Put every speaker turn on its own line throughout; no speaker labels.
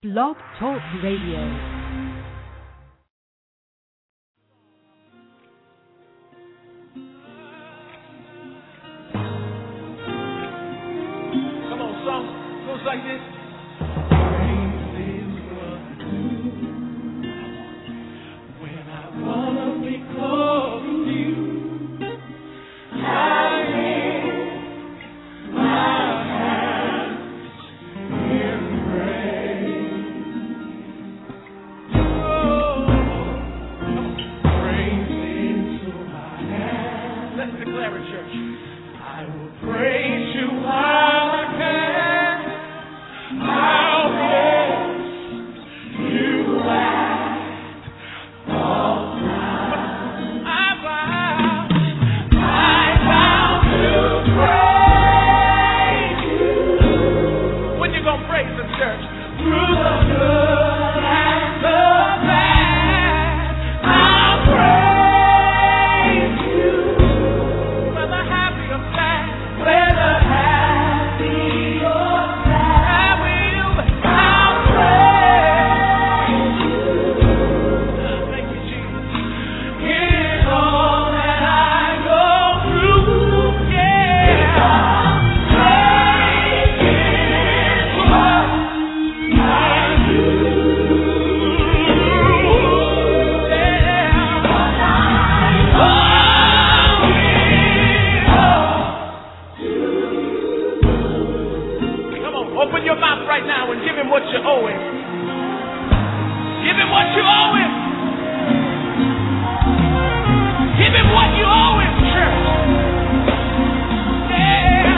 Blog Talk Radio.
Goes like this. When I wanna be close to you, I lift my hands in praise. Oh, praise into my hands. Let's declare it, church. I will praise you while I can. I'll praise you at all times. I vow to praise you. When you gonna praise the church? Through the good and the bad, I'll praise you. Whether happy or sad, whether happy or open your mouth right now and give him what you owe him. Give him what you owe him. Give him what you owe him, church. Yeah.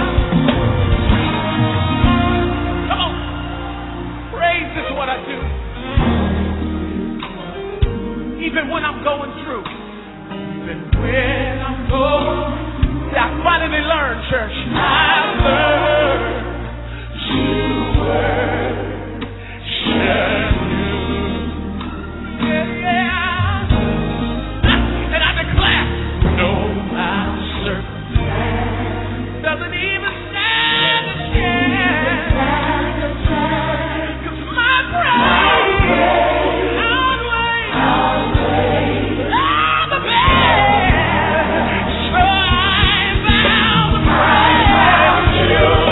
Come on. Praise is what I do. Even when I'm going through. Even when I'm going. See, I finally learned, church. I learned. And I declare, no matter circumstance, doesn't even stand a chance. 'Cause my praise outweighs all the best. So I vow to praise you.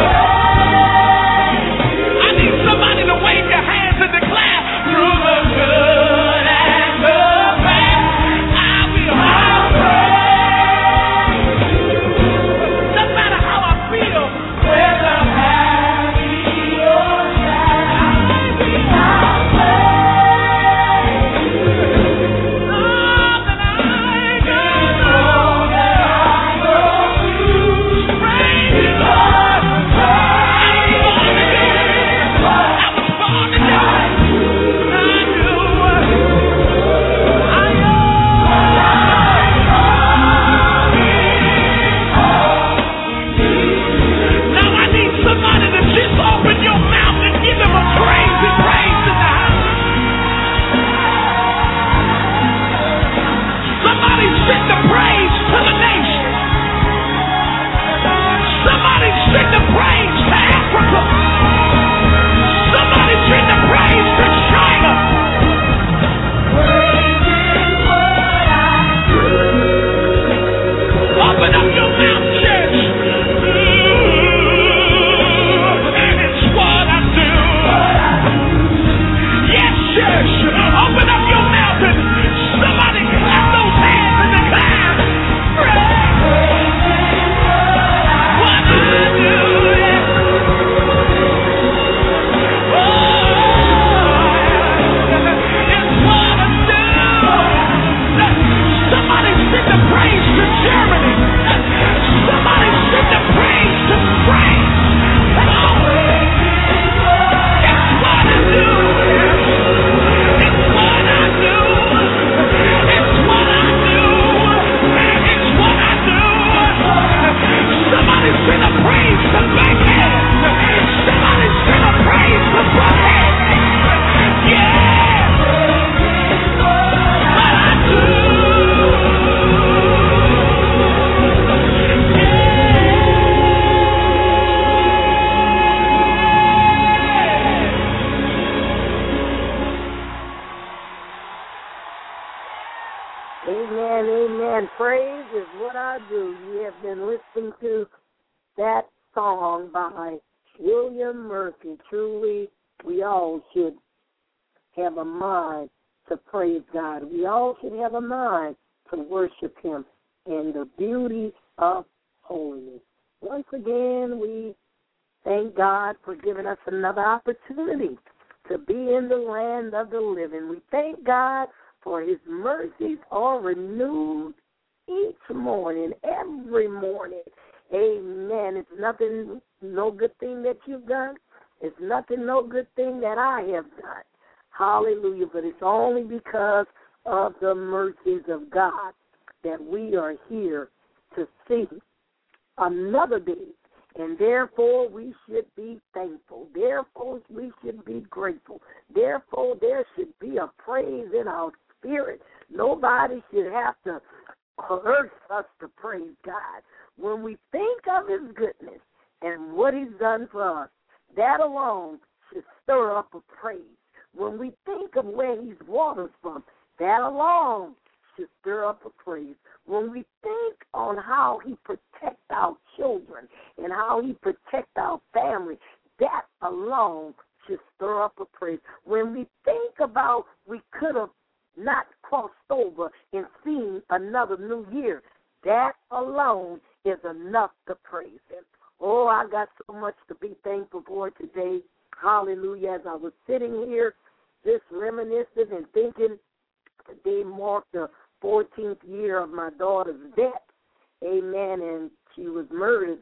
Amen. Praise is what I do. You have been listening to that song by William Murphy. Truly, we all should have a mind to praise God. We all should have a mind to worship Him in the beauty of holiness. Once again, we thank God for giving us another opportunity to be in the land of the living. We thank God for His mercies are renewed each morning, every morning. Amen. It's nothing, no good thing that you've done. It's nothing, no good thing that I have done. Hallelujah. But it's only because of the mercies of God that we are here to see another day. And therefore, we should be thankful. Therefore, we should be grateful. Therefore, there should be a praise in our spirit. Nobody should have to curse us to praise God. When we think of His goodness and what He's done for us, that alone should stir up a praise. When we think of where He's brought us from, that alone should stir up a praise. When we think on how He protects our children and how He protects our family, that alone should stir up a praise. When we think about we could have not crossed over and seen another new year, that alone is enough to praise Him. Oh, I got so much to be thankful for today. Hallelujah. As I was sitting here just reminiscing and thinking, today marked the 14th year of my daughter's death. Amen. And she was murdered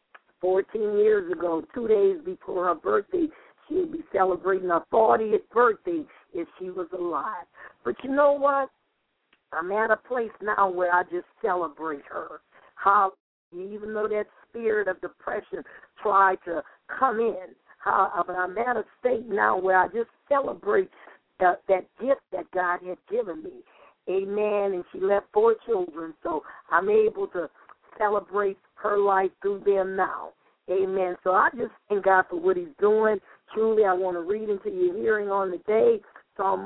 14 years ago, 2 days before her birthday. She would be celebrating her 40th birthday if she was alive. But you know what? I'm at a place now where I just celebrate her. How, even though that spirit of depression tried to come in, but I'm at a state now where I just celebrate that gift that God had given me. Amen. And she left 4 children, so I'm able to celebrate her life through them now. Amen. So I just thank God for what He's doing. Truly, I want to read into your hearing on the day, Psalm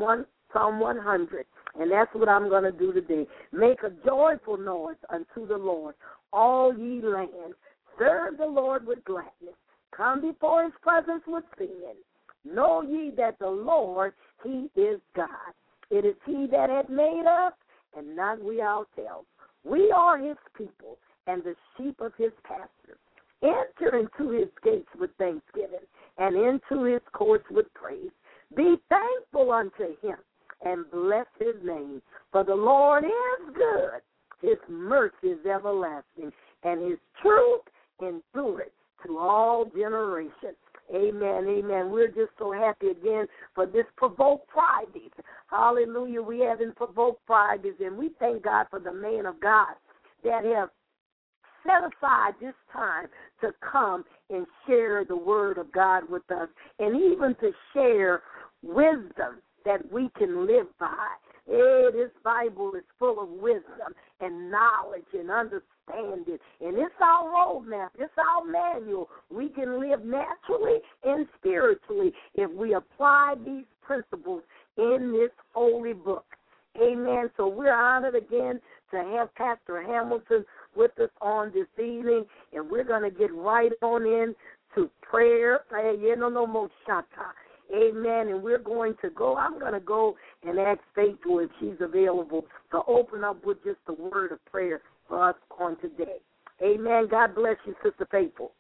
100. And that's what I'm going to do today. Make a joyful noise unto the Lord, all ye lands. Serve the Lord with gladness. Come before His presence with singing. Know ye that the Lord, He is God. It is He that hath made us, and not we ourselves. We are His people, and the sheep of His pasture. Enter into His gates with thanksgiving, and into His courts with praise. Be thankful unto Him, and bless His name. For the Lord is good. His mercy is everlasting, and His truth endureth to all generations. Amen, amen. We're just so happy again for this Provoke Fridays. Hallelujah. We having Provoke Fridays, and we thank God for the man of God that have set aside this time to come and share the word of God with us, and even to share wisdom that we can live by. This Bible is full of wisdom and knowledge and understanding, and it's our roadmap. It's our manual. We can live naturally and spiritually if we apply these principles in this holy book. Amen. So we're honored again to have Pastor Hamilton with us on this evening, and we're going to get right on in to prayer. Amen. And we're going to go. I'm going to go and ask Faithful if she's available to open up with just a word of prayer for us on today. Amen. God bless you, Sister Faithful.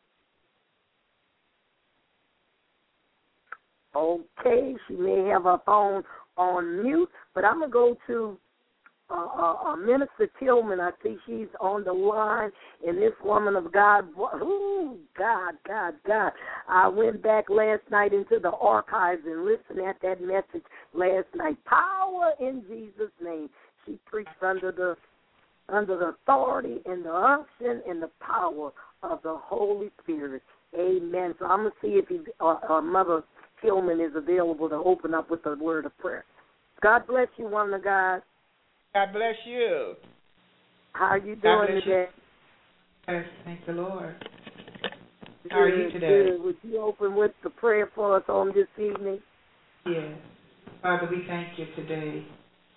Okay, she may have her phone on mute, but I'm going to go to Minister Tillman. I see she's on the line, and this woman of God, ooh, God. I went back last night into the archives and listened at that message last night. Power in Jesus' name. She preached under the authority and the unction and the power of the Holy Spirit. Amen. So I'm going to see if Mother Tillman is available to open up with a word of prayer. God bless you, woman of God.
God bless you.
How are you doing today?
Yes, thank the Lord. How are you today?
Good. Would you open with the prayer for us on this evening?
Yes. Father, we thank you today.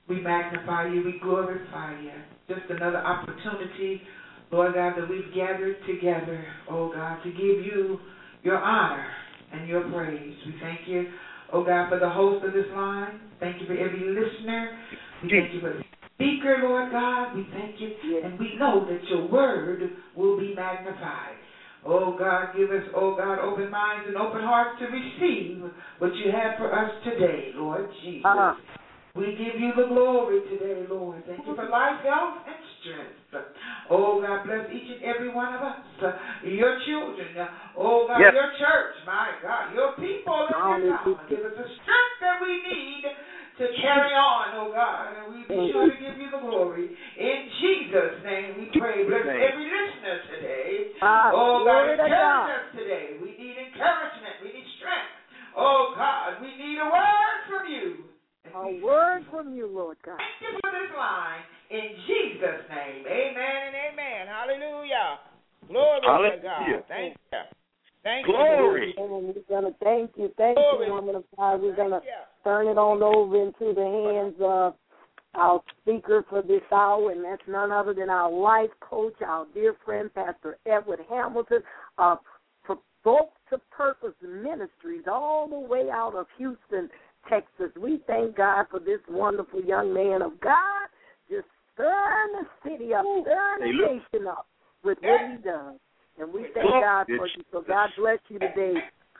We magnify you. We glorify you. Just another opportunity, Lord God, that we've gathered together, oh God, to give you your honor and your praise. We thank you, oh God, for the host of this line. Thank you for every listener. We thank you for the speaker, Lord God. We thank you, and we know that your word will be magnified. Oh God, give us, oh God, open minds and open hearts to receive what you have for us today, Lord Jesus. We give you the glory today, Lord. Thank you for life, health, and strength. Oh, God, bless each and every one of us, your children. Oh, God, your church, my God, your people in your God. Give us the strength that we need to carry on, oh, God, and we be sure to give you the glory. In Jesus' name we pray. Bless every listener today. Oh, God, encourage us today. We need encouragement. We need strength. Oh, God, we need a word from you.
A word from you, Lord God.
Thank you for this line. In Jesus' name, amen and amen. Hallelujah. Glory to God. Thank you. Thank you.
Glory. We're going to thank you. Thank you, woman of God. We're going to turn it on over into the hands of our speaker for this hour, and that's none other than our life coach, our dear friend, Pastor Edward Hamilton, of Provoke to Purpose Ministries, all the way out of Houston, Texas. We thank God for this wonderful young man of God, just stirring the city up, stirring the nation up with what he does. And we thank God for you. So God bless you today,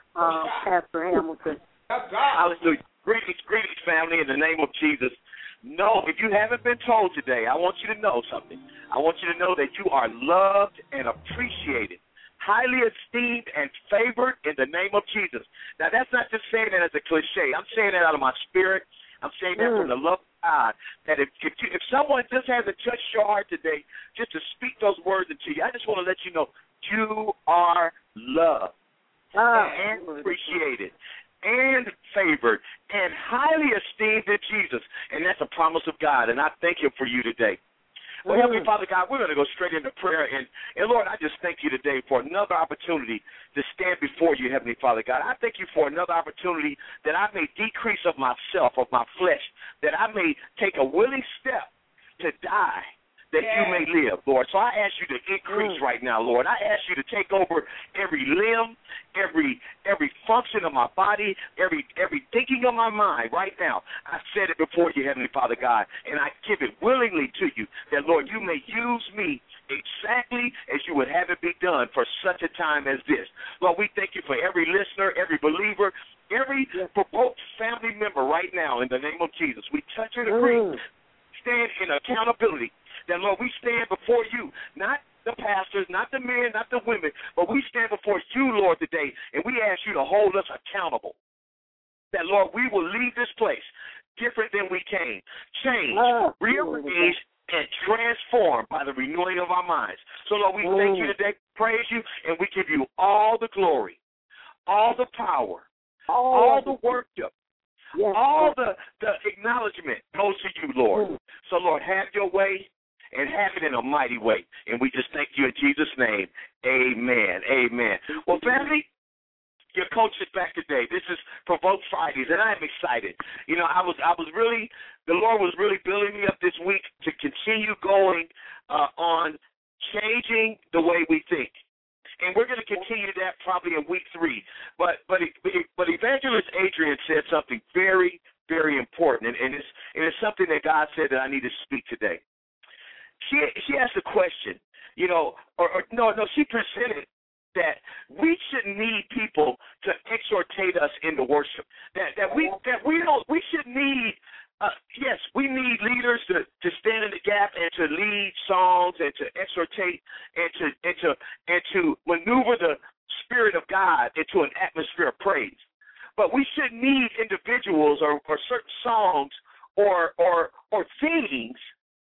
Pastor Hamilton.
Hallelujah. Greetings, family, in the name of Jesus. No, if you haven't been told today, I want you to know something. I want you to know that you are loved and appreciated, highly esteemed and favored in the name of Jesus. Now, that's not just saying that as a cliche. I'm saying that out of my spirit. I'm saying that from the love of God, that if someone just hasn't touched your heart today, just to speak those words into you, I just want to let you know you are loved and appreciated and favored and highly esteemed in Jesus. And that's a promise of God, and I thank him for you today. Well, Heavenly Father God, we're going to go straight into prayer. And Lord, I just thank you today for another opportunity to stand before you, Heavenly Father God. I thank you for another opportunity that I may decrease of myself, of my flesh, that I may take a willing step to die, that you may live, Lord. So I ask you to increase right now, Lord. I ask you to take over every limb, every function of my body, every thinking of my mind right now. I said it before you, Heavenly Father God, and I give it willingly to you that, Lord, you may use me exactly as you would have it be done for such a time as this. Lord, we thank you for every listener, every believer, every provoked family member right now in the name of Jesus. We touch and agree, stand in accountability. That, Lord, we stand before you, not the pastors, not the men, not the women, but we stand before you, Lord, today, and we ask you to hold us accountable. That, Lord, we will leave this place different than we came, change, rearrange, and transformed by the renewing of our minds. So, Lord, we thank you today, praise you, and we give you all the glory, all the power, all the worship, all the acknowledgement goes to you, Lord. So, Lord, have your way. And have it in a mighty way. And we just thank you in Jesus' name. Amen. Amen. Well, family, your coach is back today. This is Provoke Fridays, and I am excited. You know, I was really, the Lord was really building me up this week to continue going on changing the way we think. And we're going to continue that probably in week 3. But Evangelist Adrian said something very, very important, and it's something that God said that I need to speak today. She asked a question, you know, she presented that we shouldn't need people to exhortate us into worship. We should need, yes, we need leaders to stand in the gap and to lead songs and to exhortate and to maneuver the Spirit of God into an atmosphere of praise. But we shouldn't need individuals or certain songs or things.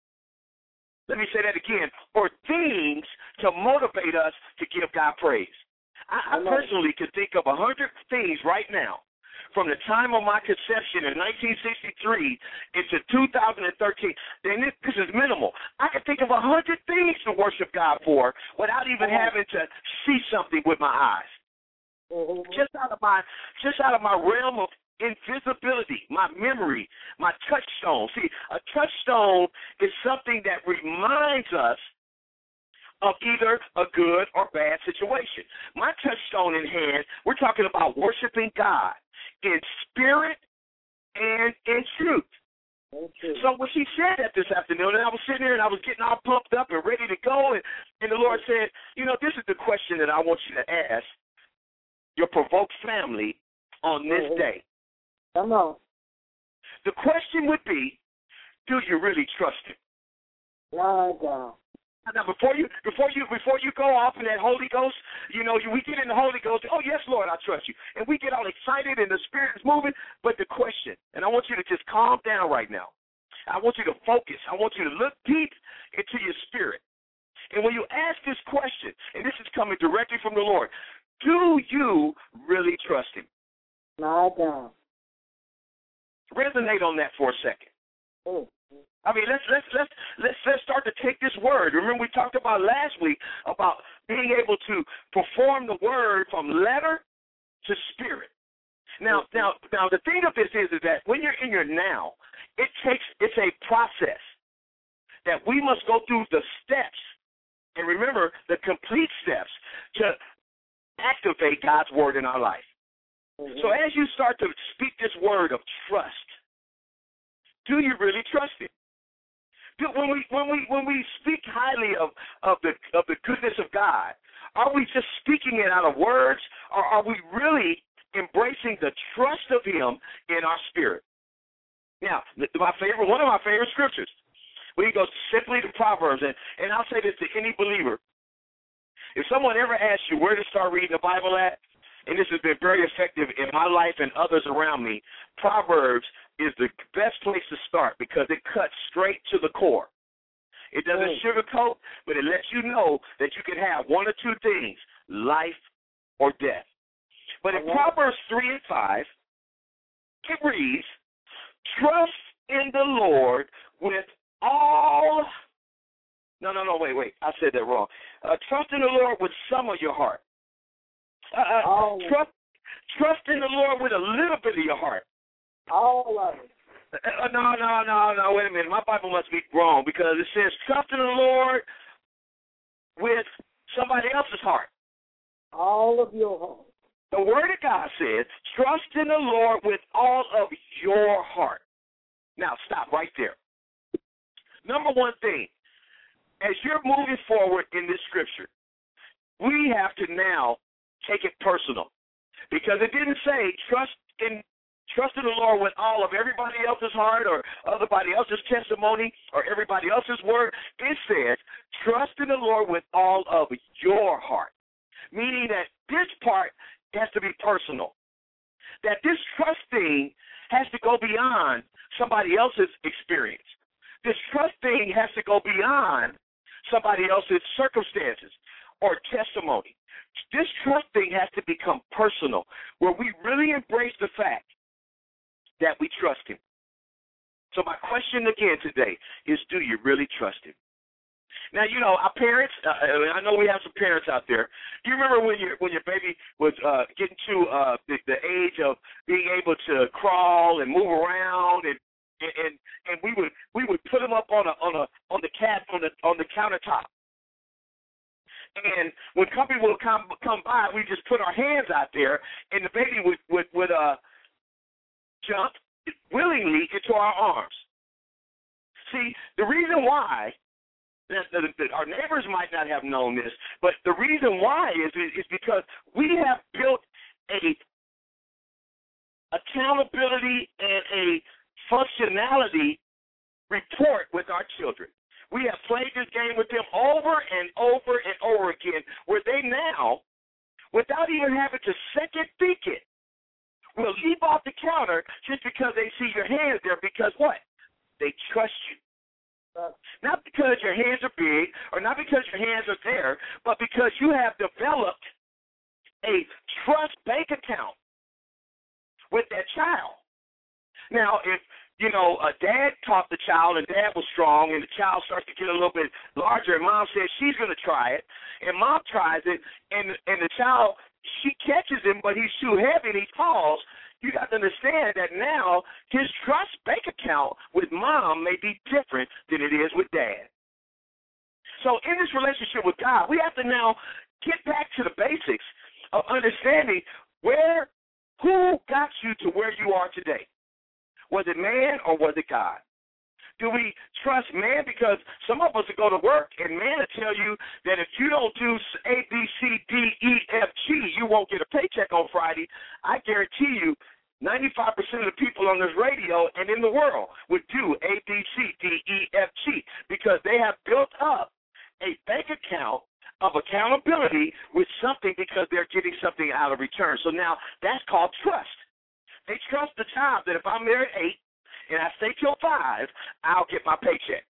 Let me say that again, or things to motivate us to give God praise. I personally could think of 100 things right now from the time of my conception in 1963 into 2013. Then this is minimal. I could think of 100 things to worship God for without even having to see something with my eyes. Just out of my realm of invisibility, my memory, my touchstone. touchstone. See, a touchstone is something that reminds us of either a good or bad situation. My touchstone in hand, we're talking about worshiping God in spirit and in truth. So when she said that this afternoon, and I was sitting there and I was getting all pumped up and ready to go, and the Lord said, you know, this is the question that I want you to ask your provoked family on this day.
Come on.
The question would be, do you really trust him?
My God.
Now, before you go off in that Holy Ghost, you know, we get in the Holy Ghost, oh, yes, Lord, I trust you. And we get all excited and the Spirit is moving. But the question, and I want you to just calm down right now. I want you to focus. I want you to look deep into your spirit. And when you ask this question, and this is coming directly from the Lord, do you really trust him?
My God.
Resonate on that for a second. I mean, let's start to take this word. Remember, we talked about last week about being able to perform the word from letter to spirit. Now, the thing of this is that when you're in your now, it's a process that we must go through the steps, and remember the complete steps to activate God's word in our life. So as you start to speak this word of trust, do you really trust him? When we speak highly of the goodness of God, are we just speaking it out of words, or are we really embracing the trust of him in our spirit? Now, one of my favorite scriptures, we go simply to Proverbs, and I'll say this to any believer. If someone ever asks you where to start reading the Bible at, and this has been very effective in my life and others around me, Proverbs is the best place to start because it cuts straight to the core. It doesn't sugarcoat, but it lets you know that you can have one or two things, life or death. But in Proverbs 3 and 5, it reads, trust in the Lord with all... Wait, I said that wrong. Trust in the Lord with some of your heart. Trust in the Lord with a little bit of your heart.
All of it.
No, wait a minute. My Bible must be wrong because it says trust in the Lord with somebody else's heart.
All of your heart.
The Word of God says trust in the Lord with all of your heart. Now, stop right there. Number one thing, as you're moving forward in this scripture, we have to now take it personal, because it didn't say trust in the Lord with all of everybody else's heart or everybody else's testimony or everybody else's word. It says trust in the Lord with all of your heart, meaning that this part has to be personal, that this trust thing has to go beyond somebody else's experience. This trust thing has to go beyond somebody else's circumstances or testimony. This trust thing has to become personal, where we really embrace the fact that we trust him. So my question again today is, do you really trust him? Now, you know, our parents, I know we have some parents out there. Do you remember when your baby was getting to the age of being able to crawl and move around, and we would put them up on the countertop. And when company would come by, we just put our hands out there, and the baby would jump willingly into our arms. See, the reason why, our neighbors might not have known this, but the reason why is because we have built a accountability and a functionality report with our children. We have played this game with them over and over and over again, where they now, without even having to second think it, will leap off the counter just because they see your hands there, because what? They trust you. Not because your hands are big or not because your hands are there, but because you have developed a trust bank account with that child. Now, if a dad taught the child, and dad was strong, and the child starts to get a little bit larger, and mom says she's going to try it, and mom tries it, and the child, she catches him, but he's too heavy, and he falls. you got to understand that now his trust bank account with mom may be different than it is with dad. So in this relationship with God, we have to now get back to the basics of understanding who got you to where you are today. Was it man or was it God? Do we trust man? Because some of us will go to work and man will tell you that if you don't do A, B, C, D, E, F, G, you won't get a paycheck on Friday. I guarantee you 95% of the people on this radio and in the world would do A, B, C, D, E, F, G because they have built up a bank account of accountability with something because they're getting something out of return. So now that's called trust. They trust the job that if I'm there at 8, and I stay till 5, I'll get my paycheck.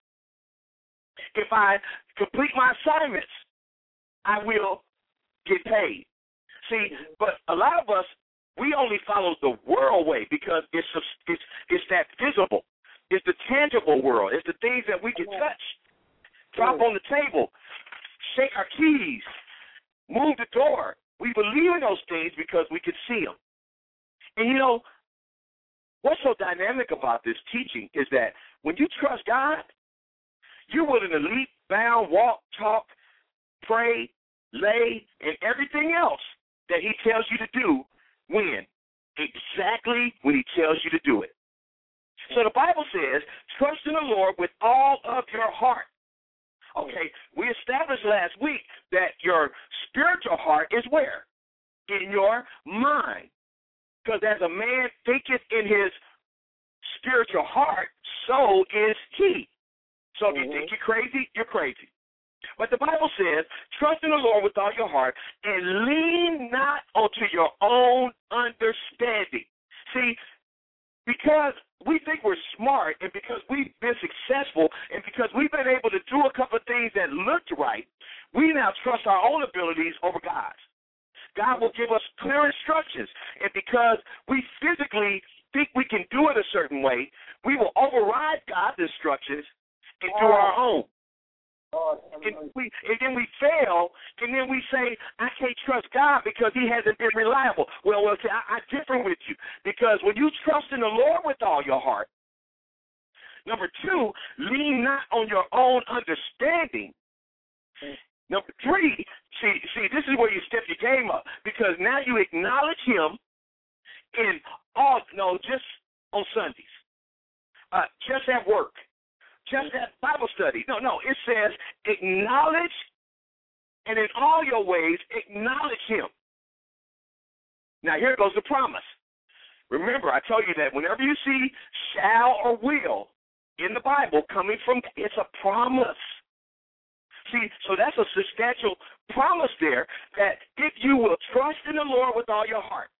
If I complete my assignments, I will get paid. See, but a lot of us, we only follow the world way because it's that visible. It's the tangible world. It's the things that we can touch, drop on the table, shake our keys, move the door. We believe in those things because we can see them. And, you know, what's so dynamic about this teaching is that when you trust God, you're willing to leap, bound, walk, talk, pray, lay, and everything else that he tells you to do when? Exactly when he tells you to do it. So the Bible says, trust in the Lord with all of your heart. Okay, we established last week that your spiritual heart is where? In your mind. Because as a man thinketh in his spiritual heart, so is he. So if you think you're crazy, you're crazy. But the Bible says, trust in the Lord with all your heart and lean not onto your own understanding. See, because we think we're smart and because we've been successful and because we've been able to do a couple of things that looked right, we now trust our own abilities over God's. God will give us clear instructions. And because we physically think we can do it a certain way, we will override God's instructions and do our own. And then we fail, and then we say, I can't trust God because he hasn't been reliable. Well, see, I differ with you because when you trust in the Lord with all your heart, number 2, lean not on your own understanding. Number 3, see, this is where you step your game up because now you acknowledge him just on Sundays, just at work, just at Bible study. No, it says acknowledge, and in all your ways acknowledge him. Now here goes the promise. Remember, I told you that whenever you see shall or will in the Bible coming from, it's a promise. See, so that's a substantial promise there that if you will trust in the Lord with all your heart,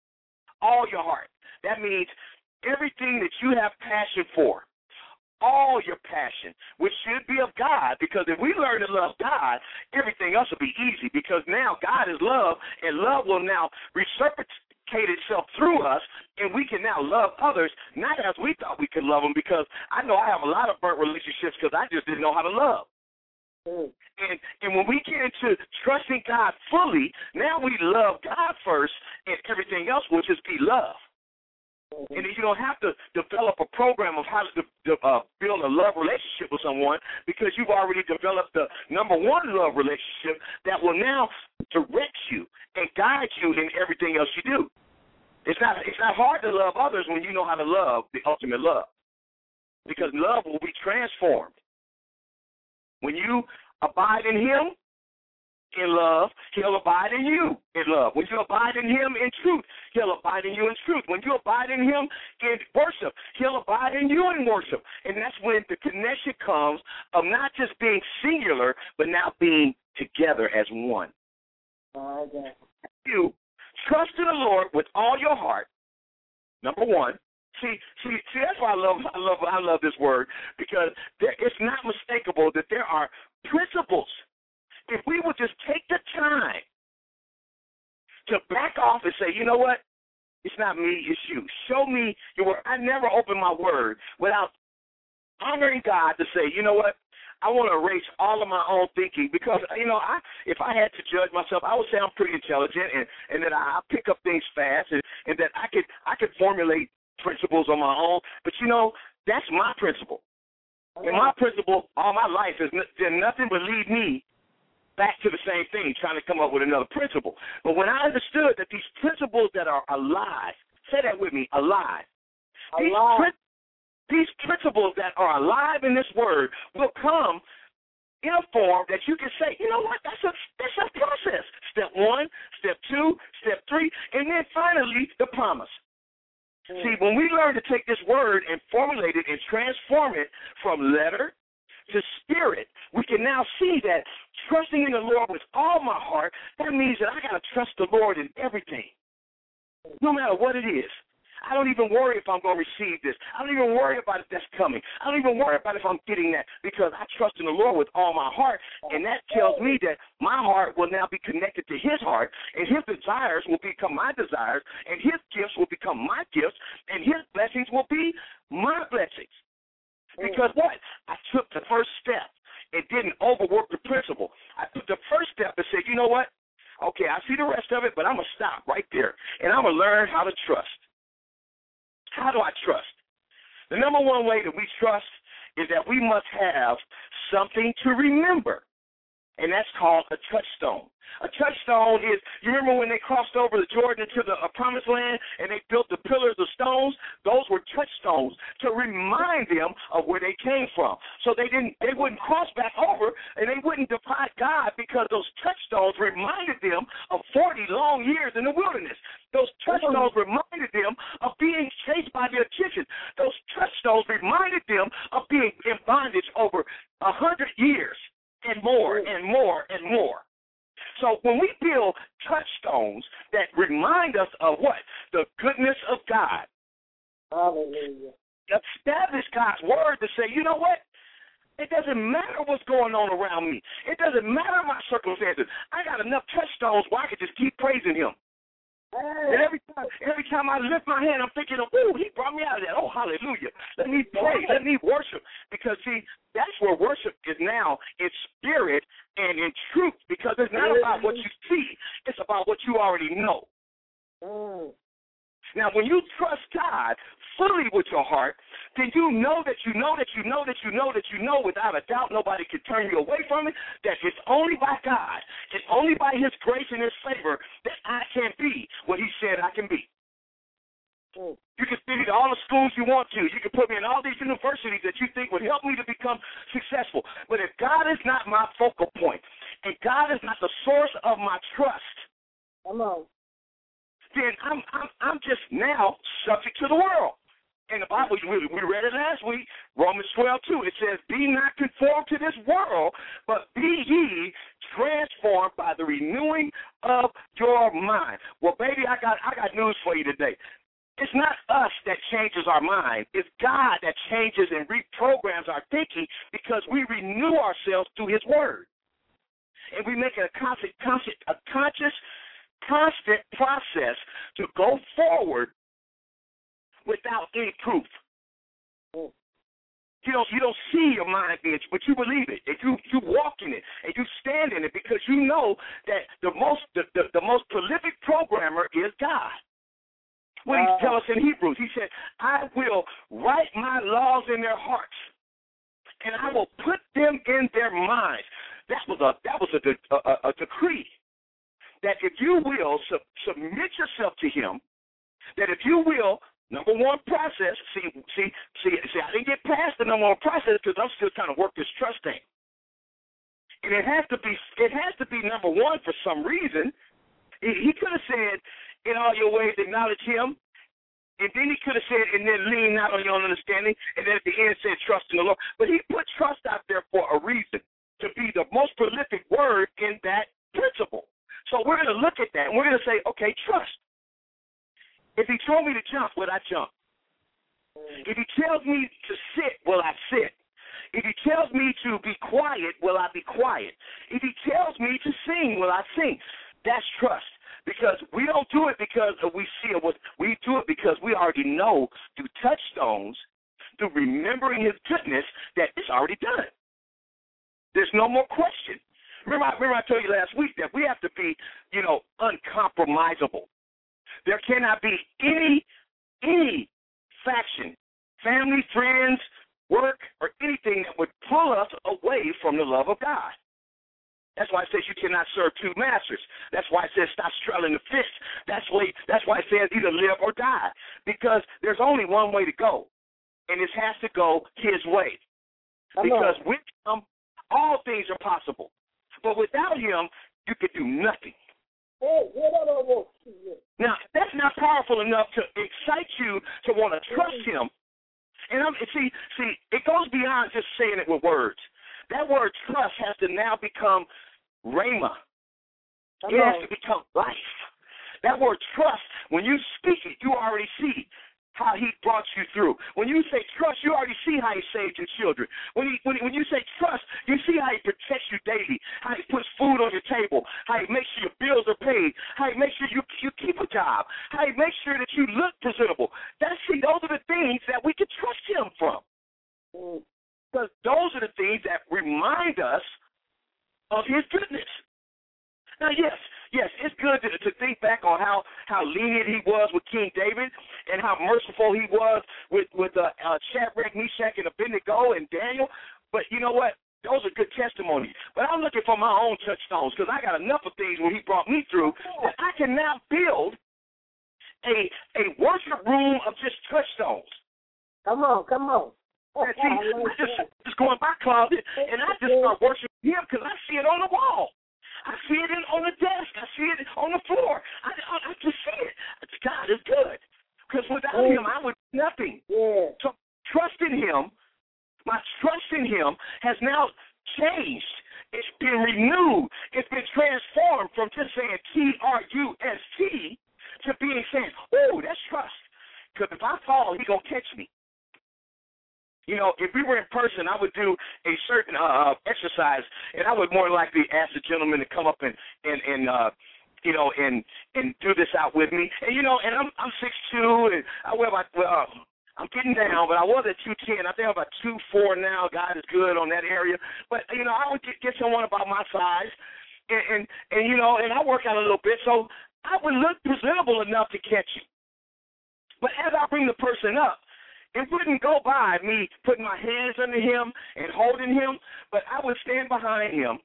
that means everything that you have passion for, all your passion, which should be of God, because if we learn to love God, everything else will be easy because now God is love, and love will now reciprocate itself through us, and we can now love others, not as we thought we could love them, because I know I have a lot of burnt relationships because I just didn't know how to love. And when we get into trusting God fully, now we love God first, and everything else will just be love. And you don't have to develop a program of how to build a love relationship with someone because you've already developed the number 1 love relationship that will now direct you and guide you in everything else you do. It's not hard to love others when you know how to love the ultimate love because love will be transformed. When you abide in him in love, he'll abide in you in love. When you abide in him in truth, he'll abide in you in truth. When you abide in him in worship, he'll abide in you in worship. And that's when the connection comes of not just being singular, but now being together as one. You trust in the Lord with all your heart, number 1. See, that's why I love this word because it's not mistakable that there are principles. If we would just take the time to back off and say, you know what, it's not me, it's you. Show me your word. I never open my word without honoring God to say, you know what, I want to erase all of my own thinking because, if I had to judge myself, I would say I'm pretty intelligent and that I pick up things fast and that I could formulate principles on my own. But, that's my principle. And my principle all my life is nothing but lead me back to the same thing, trying to come up with another principle. But when I understood that these principles that are alive, say that with me, alive. These principles that are alive in this word will come in a form that you can say, you know what, that's a process. Step 1, step 2, step 3, and then finally the promise. See, when we learn to take this word and formulate it and transform it from letter to spirit, we can now see that trusting in the Lord with all my heart, that means that I got to trust the Lord in everything, no matter what it is. I don't even worry if I'm going to receive this. I don't even worry about if that's coming. I don't even worry about if I'm getting that because I trust in the Lord with all my heart, and that tells me that my heart will now be connected to his heart, and his desires will become my desires, and his gifts will become my gifts, and his blessings will be my blessings. Because what? I took the first step and didn't overwork the principle. I took the first step and said, you know what? Okay, I see the rest of it, but I'm going to stop right there, and I'm going to learn how to trust. How do I trust? The number one way that we trust is that we must have something to remember, and that's called a touchstone. A touchstone is, you remember when they crossed over the Jordan into the promised land and they built the pillars of stones? Those were touchstones to remind them of where they came from. So they wouldn't cross back over and they wouldn't defy God because those touchstones reminded them of 40 long years in the wilderness. Those touchstones reminded them of being chased by the Egyptians. Those touchstones reminded them of being in bondage over 100 years and more and more and more. So when we build touchstones that remind us of what? The goodness of God.
Hallelujah.
Establish God's word to say, you know what? It doesn't matter what's going on around me. It doesn't matter my circumstances. I got enough touchstones where I can just keep praising him. And every time I lift my hand, I'm thinking, oh, he brought me out of that. Oh, hallelujah. Let me pray. Let me worship. Because, see, that's where worship is now in spirit and in truth. Because it's not about what you see. It's about what you already know. Now, when you trust God fully with your heart, then you know that you know that you know that you know that you know without a doubt nobody can turn you away from it, that it's only by God, it's only by his grace and his favor that I can be what he said I can be. You can send me to all the schools you want to. You can put me in all these universities that you think would help me to become successful. But if God is not my focal point and God is not the source of my trust, then I'm just now subject to the world. In the Bible, we read it last week, Romans 12:2. It says, be not conformed to this world, but be ye transformed by the renewing of your mind. Well, baby, I got news for you today. It's not us that changes our mind. It's God that changes and reprograms our thinking because we renew ourselves through his word. And we make it a conscious, constant process to go forward without any proof. You don't see your mind being, but you believe it, and you walk in it, and you stand in it because you know that the most prolific programmer is God. What he tells us in Hebrews, he said, I will write my laws in their hearts, and I will put them in their minds. That was a decree that if you will submit yourself to him, that if you will, number one process, see, I didn't get past the number one process because I'm still trying to work this trust thing. And it has to be number one for some reason. He could have said, in all your ways acknowledge him, and then he could have said, and then lean not on your own understanding, and then at the end said trust in the Lord. But he put trust out there for a reason, to be the most prolific word in that principle. So we're going to look at that, and we're going to say, okay, trust. If he told me to jump, will I jump? If he tells me to sit, will I sit? If he tells me to be quiet, will I be quiet? If he tells me to sing, will I sing? That's trust. Because we don't do it because we see it. We do it because we already know through touchstones, through remembering his goodness, that it's already done. There's no more question. Remember I told you last week that we have to be, uncompromisable. There cannot be any faction, family, friends, work, or anything that would pull us away from the love of God. That's why it says you cannot serve two masters. That's why it says stop straddling the fence. That's why it says either live or die. Because there's only one way to go, and it has to go His way. Because with Him, all things are possible. But without Him, you could do nothing. Now, that's not powerful enough to excite you to want to trust Him. And see, it goes beyond just saying it with words. That word trust has to now become rhema. It has to become life. That word trust, when you speak it, you already see how He brought you through. When you say trust, you already see how He saved your children. When you say trust, you see how He protects you daily, how He puts food on your table, how He makes sure your bills are paid, how He makes sure you keep a job, how He makes sure that you look presentable. Those are the things that we can trust Him from. Because those are the things that remind us of His goodness. Now, yes, it's good to think back on how lenient He was with King David and how merciful He was with Shadrach, Meshach, and Abednego and Daniel. But you know what? Those are good testimonies. But I'm looking for my own touchstones because I got enough of things where He brought me through that I can now build a worship room of just touchstones.
Come on.
And see, I just go in my closet and I just start worshiping Him because I see it on the wall. I see it on the desk. I see it on the floor. I just see it. God is good. Because without Him, I would do nothing.
Yeah.
So trusting Him, my trust in Him has now changed. It's been renewed. It's been transformed from just saying Trust to being saying, oh, that's trust. Because if I fall, He's going to catch me. If we were in person, I would do a certain exercise, and I would more likely ask the gentleman to come up and do this out with me. And I'm 6'2", and I weigh about I'm getting down, but I was at 210. I think I'm about 2'4" now. God is good on that area. But I would get someone about my size, and I work out a little bit, so I would look presentable enough to catch you. But as I bring the person up, it wouldn't go by me putting my hands under him and holding him, but I would stand behind him,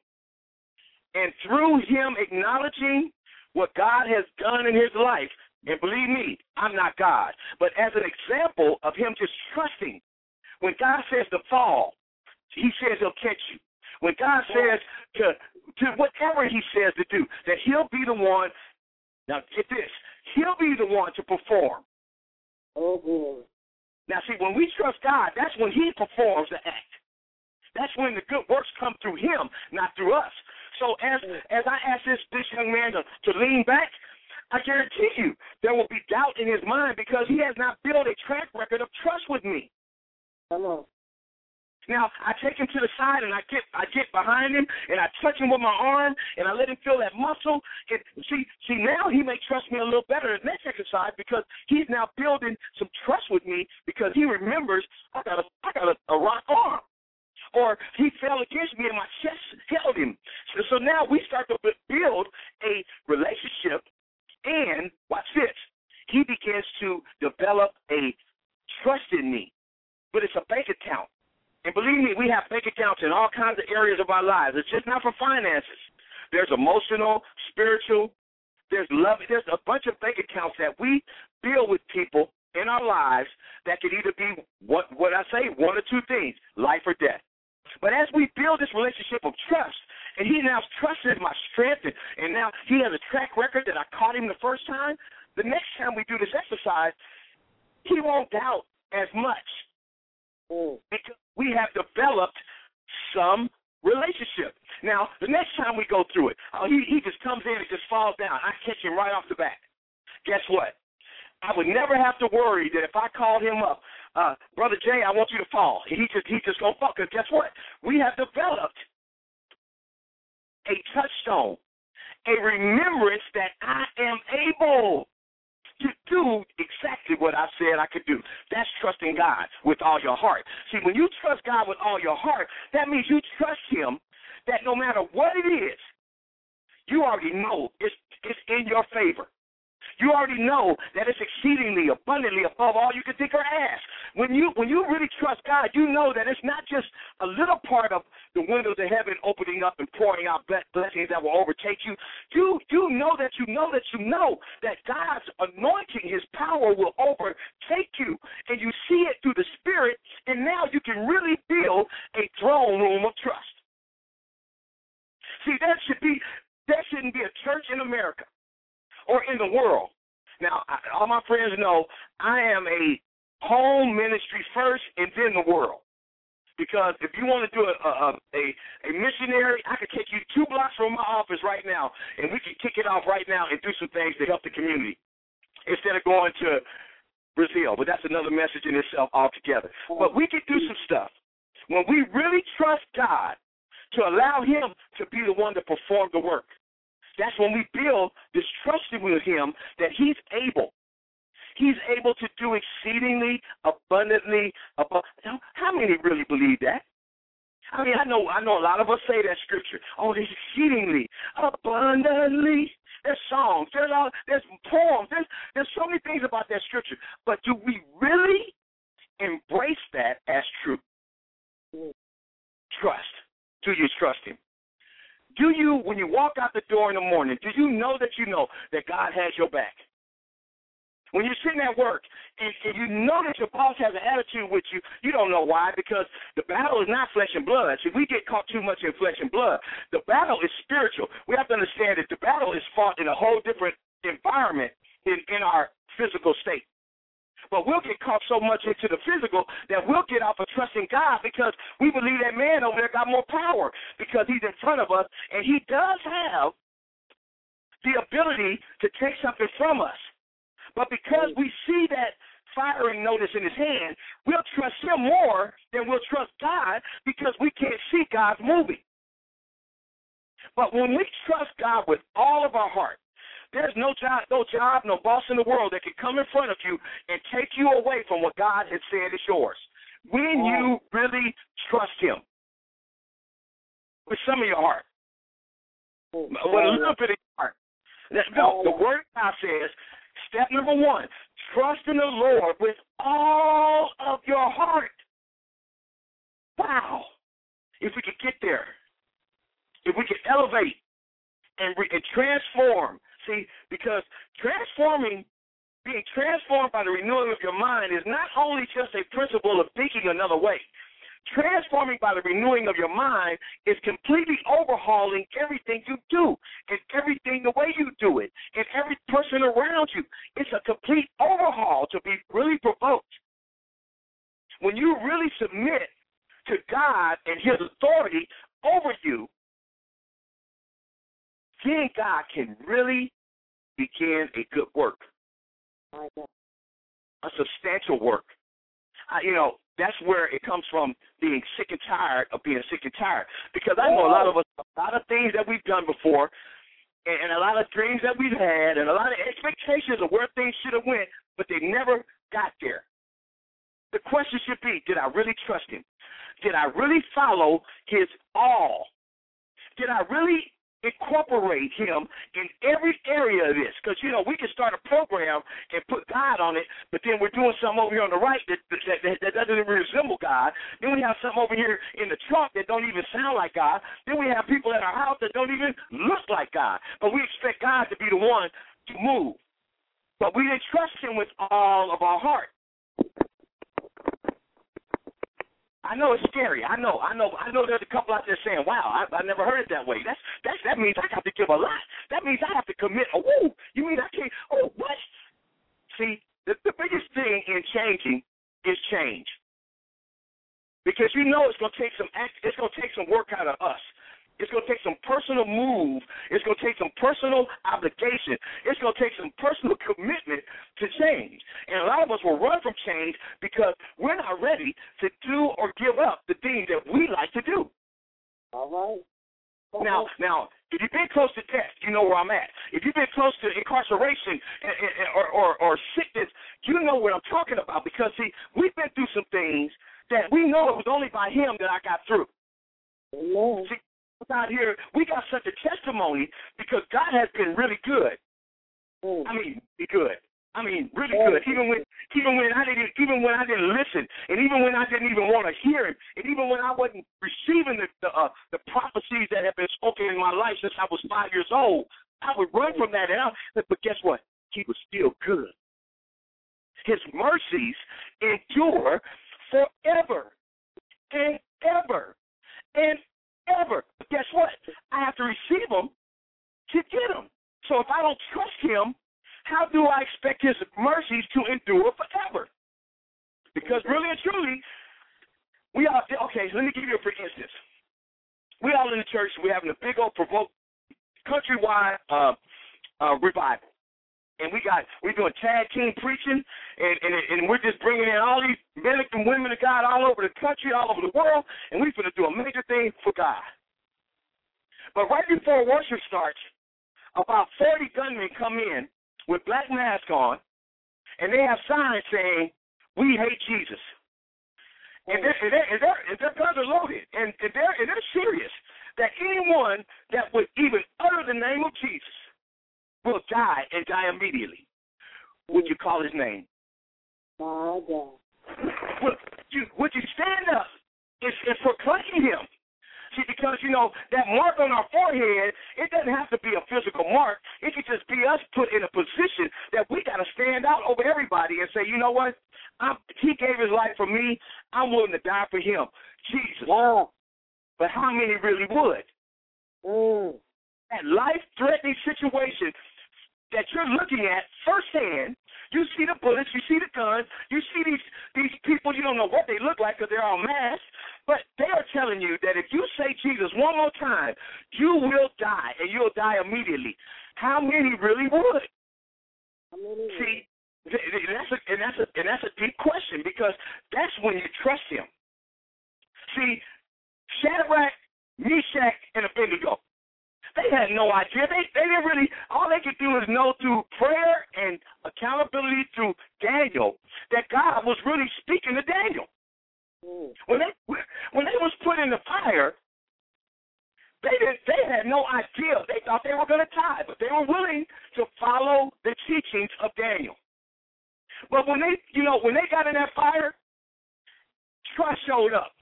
and through him acknowledging what God has done in his life, and believe me, I'm not God, but as an example of him just trusting. When God says to fall, He says He'll catch you. When God says to whatever He says to do, that He'll be the one, now get this, He'll be the one to perform.
Oh, boy.
Now, see, when we trust God, that's when He performs the act. That's when the good works come through Him, not through us. So as I ask this young man to lean back, I guarantee you there will be doubt in his mind because he has not built a track record of trust with me.
Come on.
Now, I take him to the side, and I get behind him, and I touch him with my arm, and I let him feel that muscle. And see, now he may trust me a little better in that exercise because he's now building some trust with me because he remembers I got a rock arm. Or he fell against me, and my chest held him. So now we start to build a relationship, and watch this. He begins to develop a trust in me, but it's a bank account. And believe me, we have bank accounts in all kinds of areas of our lives. It's just not for finances. There's emotional, spiritual, there's love. There's a bunch of bank accounts that we build with people in our lives that could either be, what I say, one or two things, life or death. But as we build this relationship of trust, and he now trusted my strength, and now he has a track record that I caught him the first time, the next time we do this exercise, he won't doubt as much. Because we have developed some relationship. Now, the next time we go through it, he just comes in and just falls down. I catch him right off the bat. Guess what? I would never have to worry that if I called him up, Brother Jay, I want you to fall. And he just gonna fall. Because guess what? We have developed a touchstone, a remembrance that I am able to do exactly what I said I could do. That's trusting God with all your heart. See, when you trust God with all your heart, that means you trust Him that no matter what it is, you already know it's in your favor. You already know that it's exceedingly abundantly above all you can think or ask. When you really trust God, you know that it's not just a little part of the windows of heaven opening up and pouring out blessings that will overtake you. You know that God's anointing, his power will overtake you, and you see it through the Spirit, and now you can really build a throne room of trust. See, there shouldn't be a church in America or in the world. Now, all my friends know I am a home ministry first and then the world. Because if you want to do a missionary, I could take you 2 blocks from my office right now, and we can kick it off right now and do some things to help the community instead of going to Brazil. But that's another message in itself altogether. But we can do some stuff. When we really trust God to allow him to be the one to perform the work, that's when we build this trusting with him that he's able. He's able to do exceedingly abundantly above. How many really believe that? I mean, I know a lot of us say that scripture. Oh, there's exceedingly abundantly. There's songs. There's poems. There's so many things about that scripture. But do we really embrace that as true? Trust. Do you trust him? Do you, when you walk out the door in the morning, do you know that God has your back? When you're sitting at work and you know that your boss has an attitude with you, you don't know why, because the battle is not flesh and blood. See, we get caught too much in flesh and blood. The battle is spiritual. We have to understand that the battle is fought in a whole different environment in our physical state. But we'll get caught so much into the physical that we'll get off of trusting God because we believe that man over there got more power because he's in front of us, and he does have the ability to take something from us. But because we see that firing notice in his hand, we'll trust him more than we'll trust God because we can't see God's moving. But when we trust God with all of our heart, there's no job, no boss in the world that can come in front of you and take you away from what God has said is yours. When you really trust him with some of your heart, with a little bit of your heart. The word of God says, step number 1, trust in the Lord with all of your heart. Wow. If we could get there, if we could elevate and transform. See, because being transformed by the renewing of your mind is not only just a principle of thinking another way. Transforming by the renewing of your mind is completely overhauling everything you do and everything the way you do it and every person around you. It's a complete overhaul to be really provoked. When you really submit to God and his authority over you, then God can really begin a good work, a substantial work. That's where it comes from, being sick and tired of being sick and tired. Because I know a lot of things that we've done before, and a lot of dreams that we've had, and a lot of expectations of where things should have went, but they never got there. The question should be, did I really trust him? Did I really follow his all? Did I really incorporate him in every area of this? Because, we can start a program and put God on it, but then we're doing something over here on the right that doesn't even resemble God. Then we have something over here in the trunk that don't even sound like God. Then we have people at our house that don't even look like God. But we expect God to be the one to move. But we didn't trust him with all of our heart. I know it's scary. I know there's a couple out there saying, wow, I never heard it that way. That means I have to give a lot. That means I have to commit. Oh, you mean I can't? Oh, what? See, the biggest thing in changing is change. Because it's going to take some work out of us. It's going to take some personal move. It's going to take some personal obligation. It's going to take some personal commitment to change. And a lot of us will run from change because we're not ready to do or give up the things that we like to do.
All right.
Now, if you've been close to death, you know where I'm at. If you've been close to incarceration or sickness, you know what I'm talking about. Because, see, we've been through some things that we know it was only by him that I got through.
Amen.
See, out here, we got such a testimony because God has been really good. I mean, be good. I mean, really good. Even when I didn't listen, and even when I didn't even want to hear him, and even when I wasn't receiving the prophecies that have been spoken in my life since I was 5 years old, I would run from that. But guess what? He was still good. His mercies endure forever and ever and ever. But guess what? I have to receive them to get them. So if I don't trust him, how do I expect his mercies to endure forever? Because really and truly, we are, okay, let me give you a for instance. We all in the church, we're having a big old countrywide revival. And we're doing tag team preaching, and we're just bringing in all these men and women of God all over the country, all over the world, and we're going to do a major thing for God. But right before worship starts, about 40 gunmen come in with black masks on, and they have signs saying, "We hate Jesus." And their guns are loaded, and they're serious that anyone that would even utter the name of Jesus will die and die immediately. Would you call his name?
My God.
Would you stand up and proclaim him? See, because, that mark on our forehead, it doesn't have to be a physical mark. It could just be us put in a position that we got to stand out over everybody and say, you know what? He gave his life for me. I'm willing to die for him. Jesus. Wow. But how many really would? That life-threatening situation that you're looking at firsthand, you see the bullets, you see the guns, you see these people, you don't know what they look like because they're all masked, but they are telling you that if you say Jesus one more time, you will die, and you'll die immediately. How many really would? See, that's a deep question, because that's when you trust him. See, Shadrach, Meshach, and Abednego, they had no idea. They didn't really, all they could do is know through prayer and accountability through Daniel that God was really speaking to Daniel. When they was put in the fire, they had no idea. They thought they were going to die, but they were willing to follow the teachings of Daniel. But when they got in that fire, trust showed up.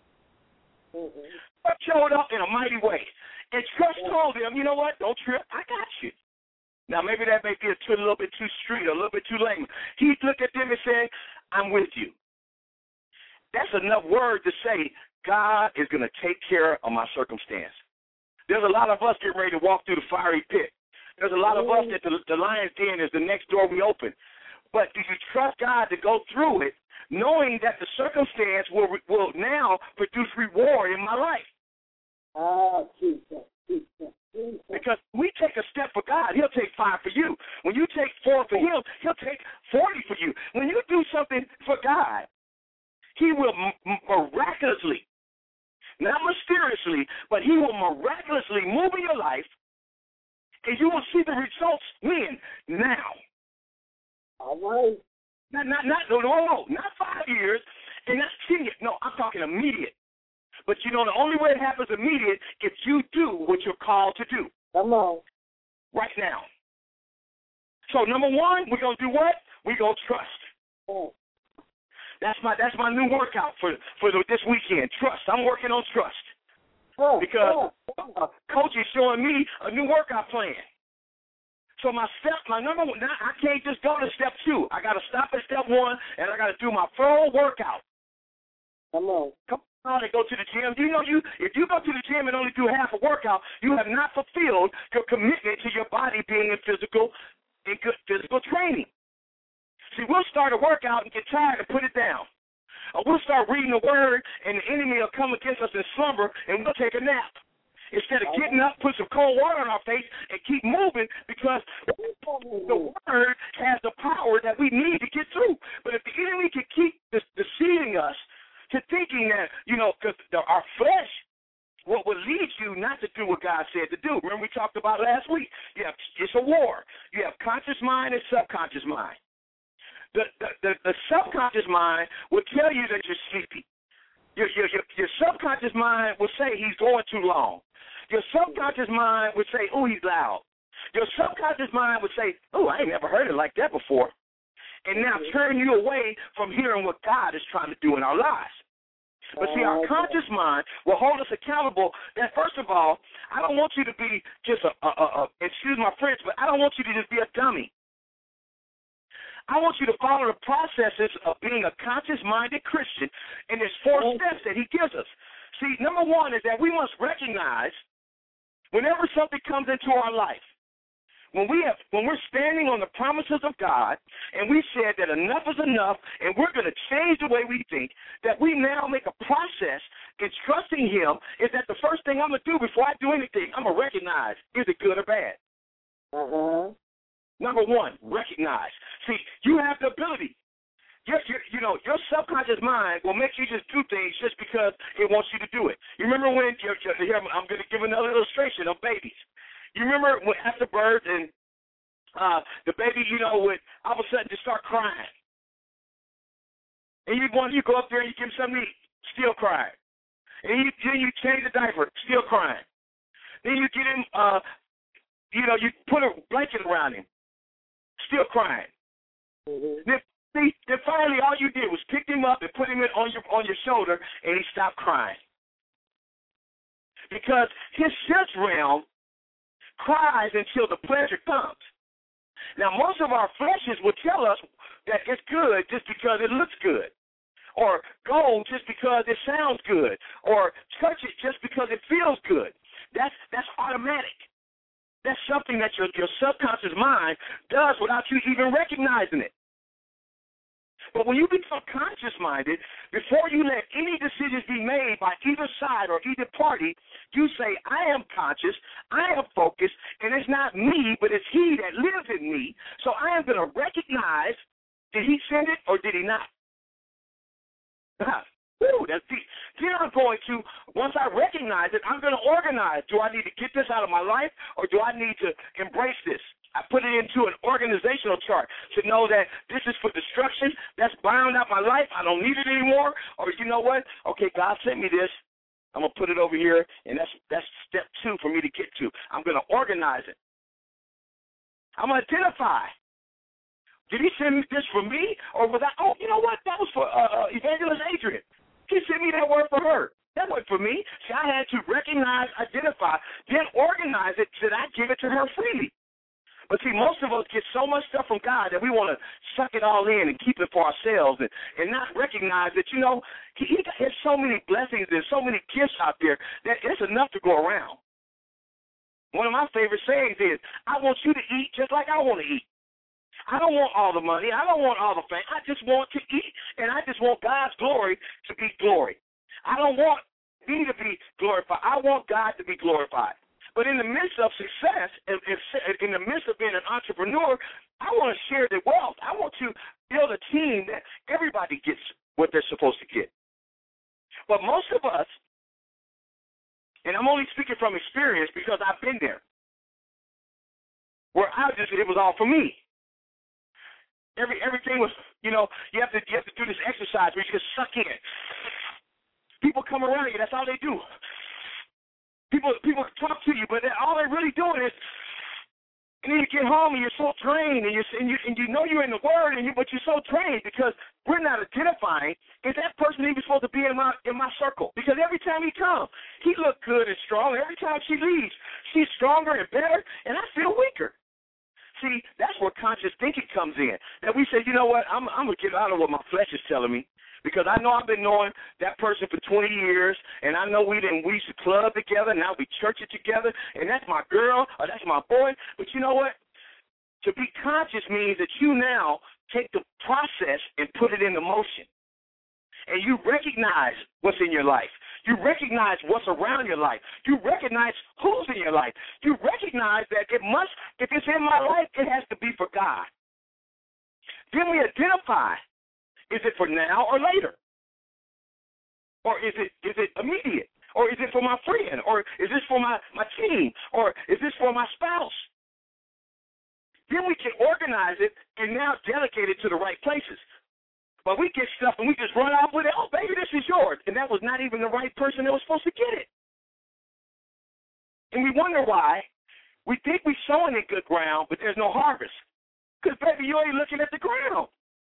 Trust showed up in a mighty way. And trust told them, you know what, don't trip, I got you. Now, maybe that may be a little bit too street, a little bit too lame. He looked at them and said, I'm with you. That's enough word to say God is going to take care of my circumstance. There's a lot of us getting ready to walk through the fiery pit. There's a lot of us that the lion's den is the next door we open. But do you trust God to go through it, knowing that the circumstance will now produce reward in my life?
Oh, Jesus.
Because we take a step for God, he'll take 5 for you. When you take 4 for him, he'll take 40 for you. When you do something for God, he will miraculously, not mysteriously, but he will miraculously move in your life, and you will see the results when? Now.
All right.
Not 5 years, and not 10 years. No, I'm talking immediate. But the only way it happens immediate if you do what you're called to do.
Come on.
Right now. So number 1, we're gonna do what? We're gonna trust. That's my new workout for this weekend. Trust. I'm working on trust. Because Coach is showing me a new workout plan. So my number 1, I can't just go to step 2. I got to stop at step 1, and I got to do my full workout.
Come on.
To go to the gym. If you go to the gym and only do half a workout, you have not fulfilled your commitment to your body being in good physical training. See, we'll start a workout and get tired and put it down. Or we'll start reading the word, and the enemy will come against us in slumber, and we'll take a nap. Instead of getting up, put some cold water on our face, and keep moving, because the word has the power that we need to get through. But if the enemy can keep deceiving us to thinking that, because our flesh, what will lead you not to do what God said to do. Remember we talked about last week. It's a war. You have conscious mind and subconscious mind. The subconscious mind will tell you that you're sleepy. Your subconscious mind will say he's going too long. Your subconscious mind would say, oh, he's loud. Your subconscious mind would say, oh, I ain't never heard it like that before. And now turn you away from hearing what God is trying to do in our lives. But see, our conscious mind will hold us accountable that, first of all, I don't want you to be just excuse my French, but I don't want you to just be a dummy. I want you to follow the processes of being a conscious-minded Christian, and there's 4 steps that he gives us. See, number 1 is that we must recognize whenever something comes into our life, when we're standing on the promises of God and we said that enough is enough and we're going to change the way we think, that we now make a process in trusting him, is that the first thing I'm going to do before I do anything, I'm going to recognize, is it good or bad? Number 1, recognize. See, you have the ability. Your subconscious mind will make you just do things just because it wants you to do it. You remember when, I'm going to give another illustration of babies. You remember when after birth and the baby, would all of a sudden just start crying. And you go up there and you give him something to eat, still crying. And then you change the diaper, still crying. Then you get him, you put a blanket around him, still crying. Then finally all you did was pick him up and put him on your shoulder, and he stopped crying. Because his sense realm cries until the pleasure comes. Now, most of our fleshes will tell us that it's good just because it looks good, or go just because it sounds good, or touch it just because it feels good. That's automatic. That's something that your subconscious mind does without you even recognizing it. But when you become conscious-minded, before you let any decisions be made by either side or either party, you say, I am conscious, I am focused, and it's not me, but it's he that lives in me. So I am going to recognize, did he send it or did he not? That's deep. Then I'm going to, once I recognize it, I'm going to organize. Do I need to get this out of my life, or do I need to embrace this? I put it into an organizational chart to know that this is for destruction. That's bound out my life. I don't need it anymore. Or you know what? Okay, God sent me this. I'm going to put it over here, and that's step 2 for me to get to. I'm going to organize it. I'm going to identify. Did he send this for me, or was I? Oh, you know what? That was for Evangelist Adrian. He sent me that word for her. That wasn't for me. See, I had to recognize, identify, then organize it so that I give it to her freely. But see, most of us get so much stuff from God that we want to suck it all in and keep it for ourselves and not recognize that, he has so many blessings and so many gifts out there that it's enough to go around. One of my favorite sayings is, I want you to eat just like I want to eat. I don't want all the money. I don't want all the fame. I just want to eat, and I just want God's glory to be glory. I don't want me to be glorified. I want God to be glorified. But in the midst of success, in the midst of being an entrepreneur, I want to share the wealth. I want to build a team that everybody gets what they're supposed to get. But most of us, and I'm only speaking from experience because I've been there, where it was all for me. Everything was, you have to do this exercise where you just suck in. People come around you, that's all they do. People talk to you, but all they're really doing is, and then you get home and you're so drained, and you know you're in the Word, but you're so drained because we're not identifying, is that person even supposed to be in my circle? Because every time he comes, he looks good and strong. Every time she leaves, she's stronger and better, and I feel weaker. See, that's where conscious thinking comes in. That we say, you know what, I'm going to get out of what my flesh is telling me. Because I know I've been knowing that person for 20 years, and I know we used to club together, now we church it together, and that's my girl, or that's my boy. But you know what? To be conscious means that you now take the process and put it into motion. And you recognize what's in your life. You recognize what's around your life. You recognize who's in your life. You recognize that if it's in my life, it has to be for God. Then we identify. Is it for now or later? Or is it immediate? Or is it for my friend? Or is this for my team? Or is this for my spouse? Then we can organize it and now delegate it to the right places. But we get stuff and we just run off with it. Oh, baby, this is yours. And that was not even the right person that was supposed to get it. And we wonder why. We think we're sowing in good ground, but there's no harvest. Because, baby, you ain't looking at the ground.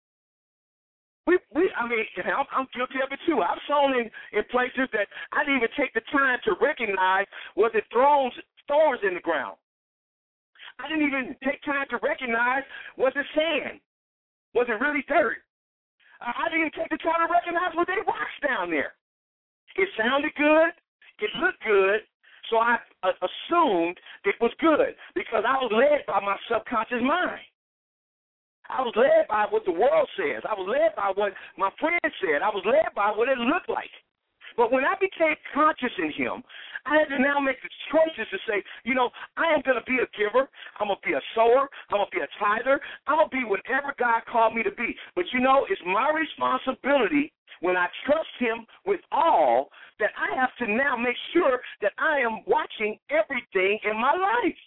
I'm guilty of it too. I've sown in places that I didn't even take the time to recognize was it thorns in the ground. I didn't even take time to recognize was it sand? Was it really dirt? I didn't even take the time to recognize was there rocks down there. It sounded good. It looked good. So I assumed it was good because I was led by my subconscious mind. I was led by what the world says. I was led by what my friends said. I was led by what it looked like. But when I became conscious in him, I had to now make the choices to say, I am going to be a giver. I'm going to be a sower. I'm going to be a tither. I'm going to be whatever God called me to be. But, it's my responsibility when I trust him with all that I have to now make sure that I am watching everything in my life.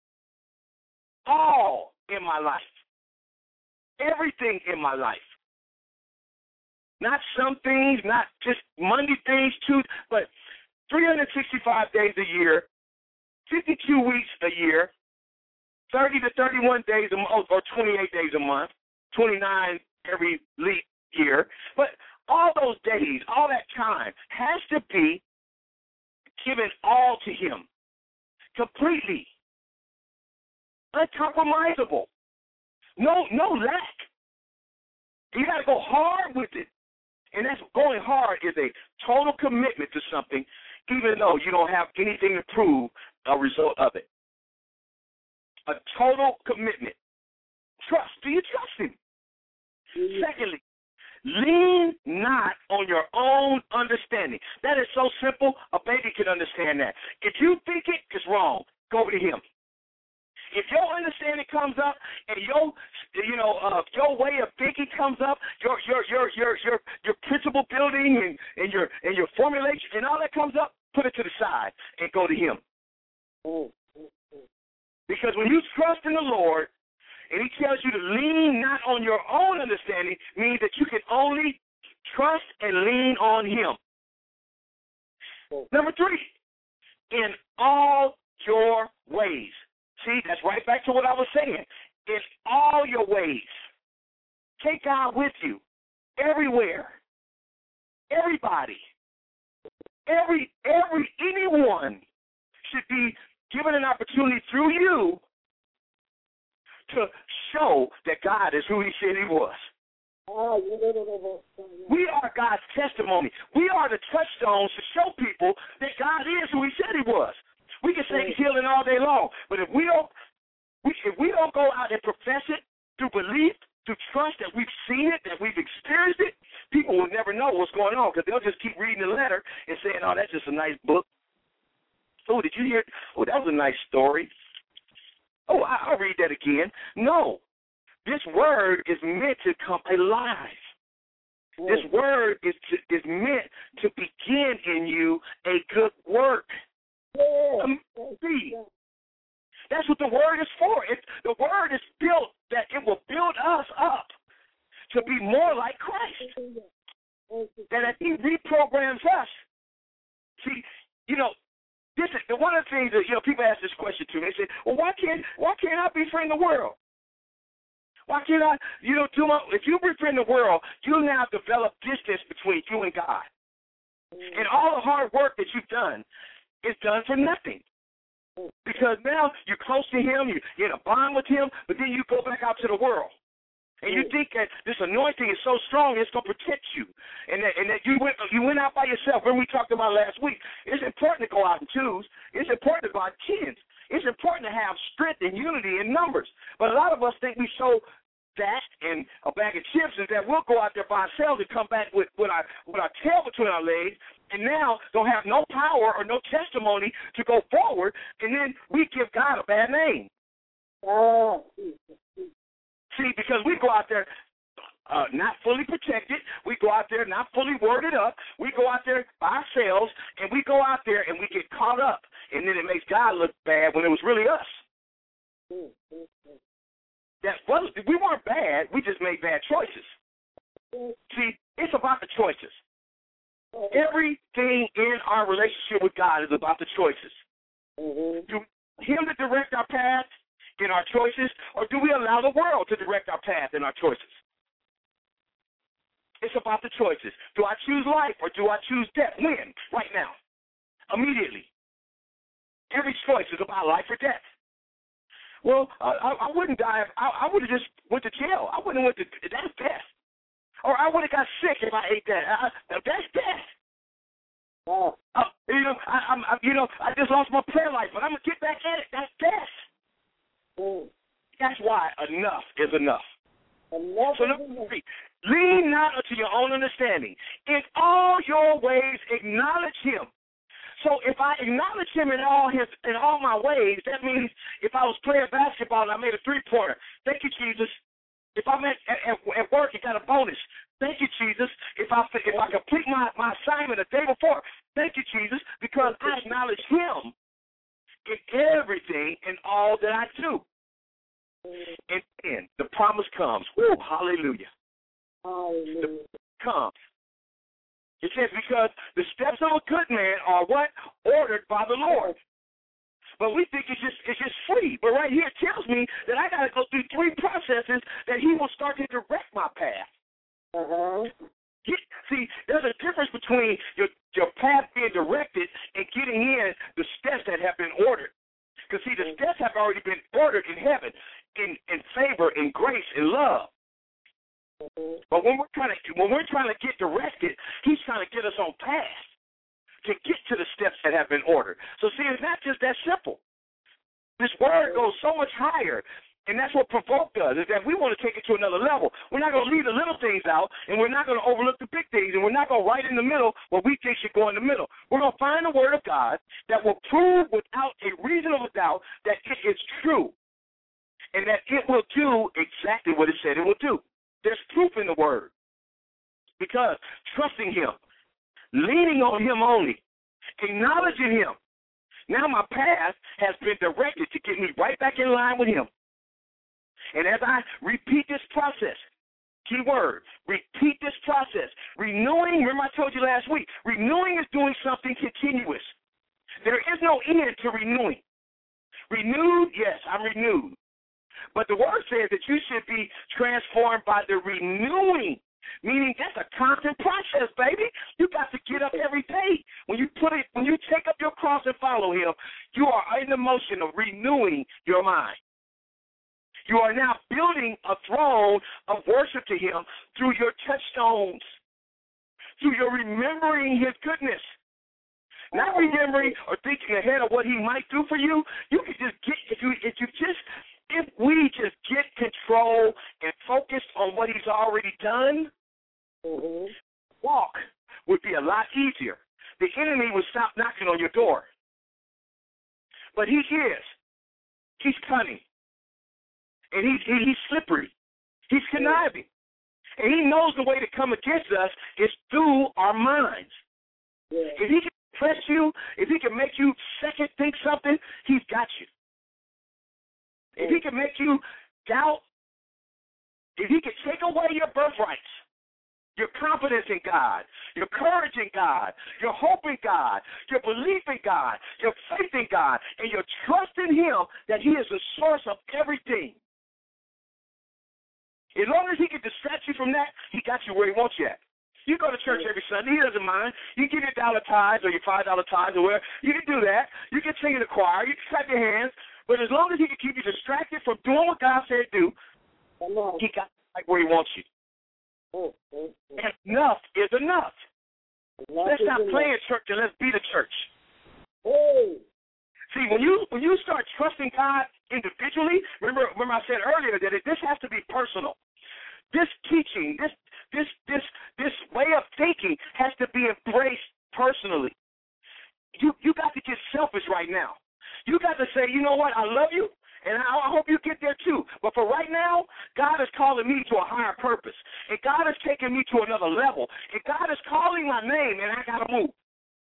All in my life. Everything in my life. Not some things, not just Monday things, Tuesday, but 365 days a year, 52 weeks a year, 30 to 31 days a month, or 28 days a month, 29 every leap year. But all those days, all that time has to be given all to him, completely, uncompromisable. No lack. You got to go hard with it. And that's going hard is a total commitment to something, even though you don't have anything to prove a result of it. A total commitment. Trust. Do you trust him? Mm-hmm. Secondly, lean not on your own understanding. That is so simple, a baby can understand that. If you think it's wrong, go to him. If your understanding comes up and your way of thinking comes up, your principle building and your formulation and all that comes up, put it to the side and go to him. Because when you trust in the Lord and he tells you to lean not on your own understanding, means that you can only trust and lean on him. Number 3, in all your ways. See, that's right back to what I was saying. In all your ways, take God with you, everywhere, everybody, anyone should be given an opportunity through you to show that God is who he said he was. We are God's testimony. We are the touchstones to show people that God is who he said he was. We can say he's healing all day long, but if we don't go out and profess it through belief, through trust that we've seen it, that we've experienced it, people will never know what's going on because they'll just keep reading the letter and saying, "Oh, that's just a nice book." Oh, did you hear? Oh, that was a nice story. Oh, I'll read that again. No, this word is meant to come alive. This word is meant to begin in you a good work. See, that's what the word is for. The word is built that it will build us up to be more like Christ. And that he reprograms us. See, this is one of the things that people ask this question to me. They say, "Well, why can't I befriend the world? Why can't I? If you befriend the world, you now develop distance between you and God, and all the hard work that you've done is done for nothing. Because now you're close to him, you're in a bond with him, but then you go back out to the world. And you think that this anointing is so strong, it's going to protect you. And that you went out by yourself. When we talked about last week, it's important to go out in twos. It's important to go out in tens. It's important to have strength and unity in numbers. But a lot of us think we so dashed and a bag of chips is that we'll go out there by ourselves and come back with our tail between our legs, and now don't have no power or no testimony to go forward, and then we give God a bad name. See, because we go out there not fully protected, we go out there not fully worded up, we go out there by ourselves, and we go out there and we get caught up, and then it makes God look bad when it was really us. We weren't bad, we just made bad choices. See, it's about the choices. Everything in our relationship with God is about the choices. Do we allow him to direct our path in our choices, or do we allow the world to direct our path in our choices? It's about the choices. Do I choose life or do I choose death? When? Right now. Immediately. Every choice is about life or death. Well, I wouldn't die. I would have just went to jail. I wouldn't have went to, that's death. Or I would have got sick if I ate that. That's death.
Oh.
I just lost my prayer life, but I'm going to get back at it. That's death. That's why enough is enough. So number 3, lean not unto your own understanding. In all your ways acknowledge him. So if I acknowledge him in all my ways, that means if I was playing basketball and I made a 3-pointer, thank you, Jesus. If I'm at work and got a bonus, thank you, Jesus. If I complete my assignment a day before, thank you, Jesus, because I acknowledge him in everything and all that I do. And then the promise comes. Woo, hallelujah. The promise comes. It says, because the steps of a good man are what? Ordered by the Lord. But we think it's just free. But right here it tells me that I got to go through 3 processes that he will start to direct my path. See, there's a difference between your path being directed and getting in the steps that have been ordered. Because, see, the steps have already been ordered in heaven, in favor, in grace, in love. But when we're trying to get directed, he's trying to get us on path to get to the steps that have been ordered. So see, it's not just that simple. This word goes so much higher, and that's what provoke does, is that we want to take it to another level. We're not going to leave the little things out, and we're not going to overlook the big things, and we're not going to write in the middle what we think should go in the middle. We're going to find the word of God that will prove without a reasonable doubt that it is true, and that it will do exactly what it said it will do. There's proof in the word. Because trusting him, leaning on him only, acknowledging him, now my path has been directed to get me right back in line with him. And as I repeat this process, key word, repeat this process, renewing, remember I told you last week, renewing is doing something continuous. There is no end to renewing. Renewed, yes, I'm renewed. But the word says that you should be transformed by the renewing, meaning that's a constant process, baby. You got to get up every day. When you take up your cross and follow him, you are in the motion of renewing your mind. You are now building a throne of worship to him through your touchstones, through your remembering his goodness. Not remembering or thinking ahead of what he might do for you. You can just get, if we just get control and focus on what he's already done, walk would be a lot easier. The enemy would stop knocking on your door. But he's cunning. And he's slippery. He's conniving. And he knows the way to come against us is through our minds. If he can press you, if he can make you second think something, he's got you. If he can make you doubt, if he can take away your birthrights, your confidence in God, your courage in God, your hope in God, your belief in God, your faith in God, and your trust in him that he is the source of everything. As long as he can distract you from that, he got you where he wants you at. You go to church every Sunday, he doesn't mind. You give your $1 tithes or your $5 tithes or whatever. You can do that. You can sing in the choir. You can clap your hands. But as long as he can keep you distracted from doing what God said do, he got you right where he wants you. And enough is enough. Let's not play in church and let's be the church. See, when you start trusting God individually, remember I said earlier that this has to be personal. This teaching, this way of thinking has to be embraced personally. You got to get selfish right now. You got to say, you know what, I love you, and I hope you get there too. But for right now, God is calling me to a higher purpose. And God is taking me to another level. And God is calling my name, and I got to move.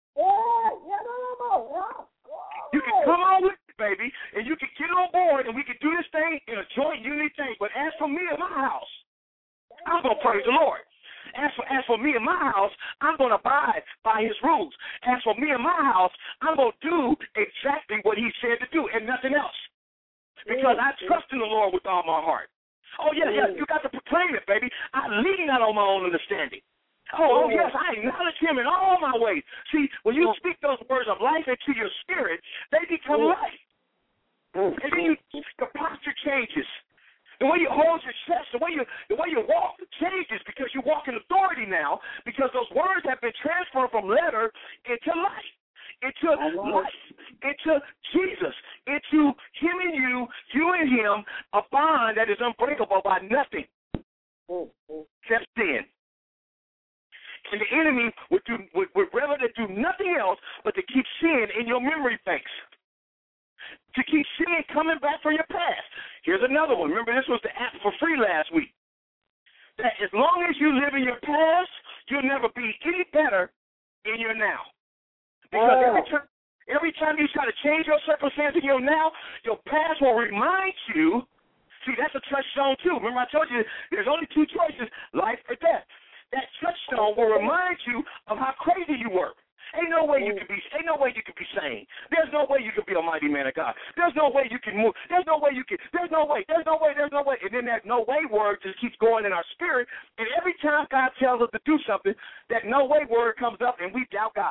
You can come on with it, baby, and you can get on board, and we can do this thing in a joint unity thing. But as for me and my house, I'm going to praise the Lord. As for me and my house, I'm going to abide by his rules. As for me and my house, I'm going to do exactly what he said to do and nothing else. Because I trust in the Lord with all my heart. Oh, yeah, you got to proclaim it, baby. I lean not on my own understanding. Oh, yes, I acknowledge him in all my ways. See, when you speak those words of life into your spirit, they become life. And then the posture changes. The way you hold your chest, the way you walk changes because you walk in authority now because those words have been transferred from letter into life, into life, into Jesus, into him and you and him, a bond that is unbreakable by nothing except sin. And the enemy would rather to do nothing else but to keep sin in your memory banks. To keep sin coming back from your past. Here's another one. Remember, this was the app for free last week. That as long as you live in your past, you'll never be any better in your now. Because every time you try to change your circumstance in your now, your past will remind you. See, that's a touchstone too. Remember, I told you there's only two choices: life or death. That touchstone will remind you of how crazy you were. Ain't no way you can be sane. There's no way you can be a mighty man of God. There's no way you can move. There's no way. And then that no way word just keeps going in our spirit. And every time God tells us to do something, that no way word comes up and we doubt God.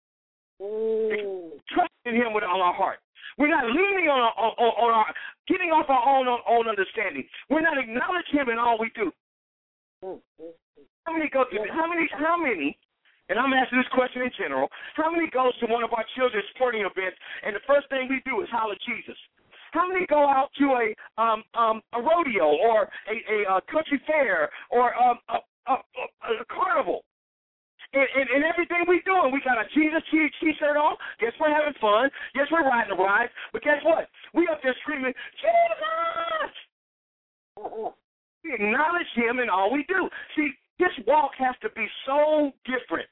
Trusting him with all our heart. We're not leaning on our getting off our own understanding. We're not acknowledging him in all we do. How many, and I'm asking this question in general, how many goes to one of our children's sporting events and the first thing we do is holler Jesus? How many go out to a rodeo or a country fair or a carnival? And everything we do, and we got a Jesus T-shirt on. Guess we're having fun. Yes, we're riding the ride. But guess what? We up there screaming, Jesus! We acknowledge him in all we do. See, this walk has to be so different.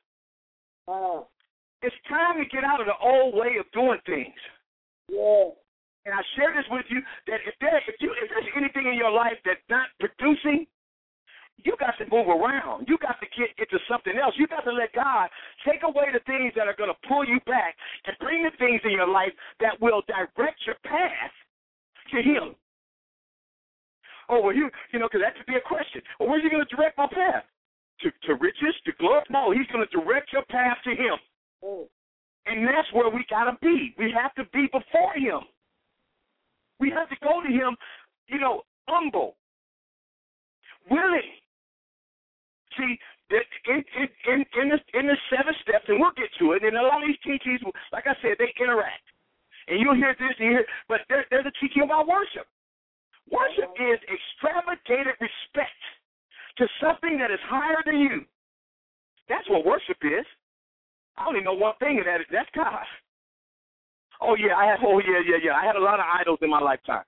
It's time to get out of the old way of doing things.
Yeah.
And I share this with you that if there's anything in your life that's not producing, you got to move around. You got to get into something else. You got to let God take away the things that are going to pull you back and bring the things in your life that will direct your path to him. Oh, well, because that could be a question. Well, where's he going to direct my path? To riches, to glory? No, he's going to direct your path to him. And that's where we got to be. We have to be before him. We have to go to him, humble, willing. See, in the 7 steps, and we'll get to it, and a lot of these teachings, like I said, they interact. And you'll hear this and hear, but there's a teaching about worship. Worship is extravagated respect to something that is higher than you. That's what worship is. I only know one thing, and that's God. I had a lot of idols in my lifetime.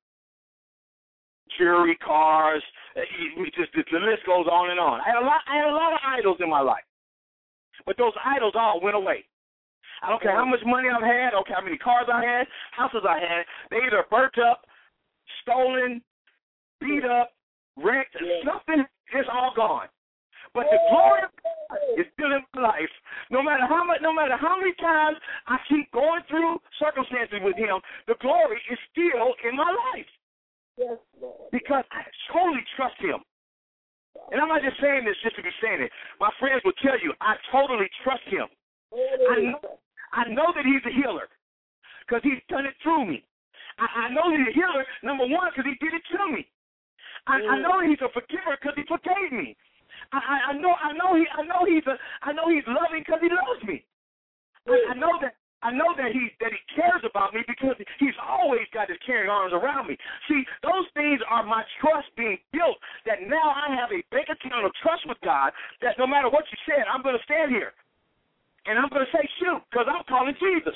Jewelry, cars, the list goes on and on. I had a lot of idols in my life. But those idols all went away. I don't care how much money I've had, I don't care how many cars I had, houses I had, they either burnt up, stolen, beat up, wrecked, something is all gone. But the glory of God is still in my life. No matter how many times I keep going through circumstances with him, the glory is still in my life.
Yes, Lord.
Because I totally trust him. And I'm not just saying this just to be saying it. My friends will tell you, I totally trust him. I know that he's a healer because he's done it through me. I know he's a healer, number one, because he did it to me. I know he's a forgiver because he forgave me. I know he's loving because he loves me. I know that he cares about me because he's always got his caring arms around me. See, those things are my trust being built, that now I have a bank account of trust with God, that no matter what you said, I'm going to stand here. And I'm going to say, shoot, because I'm calling Jesus.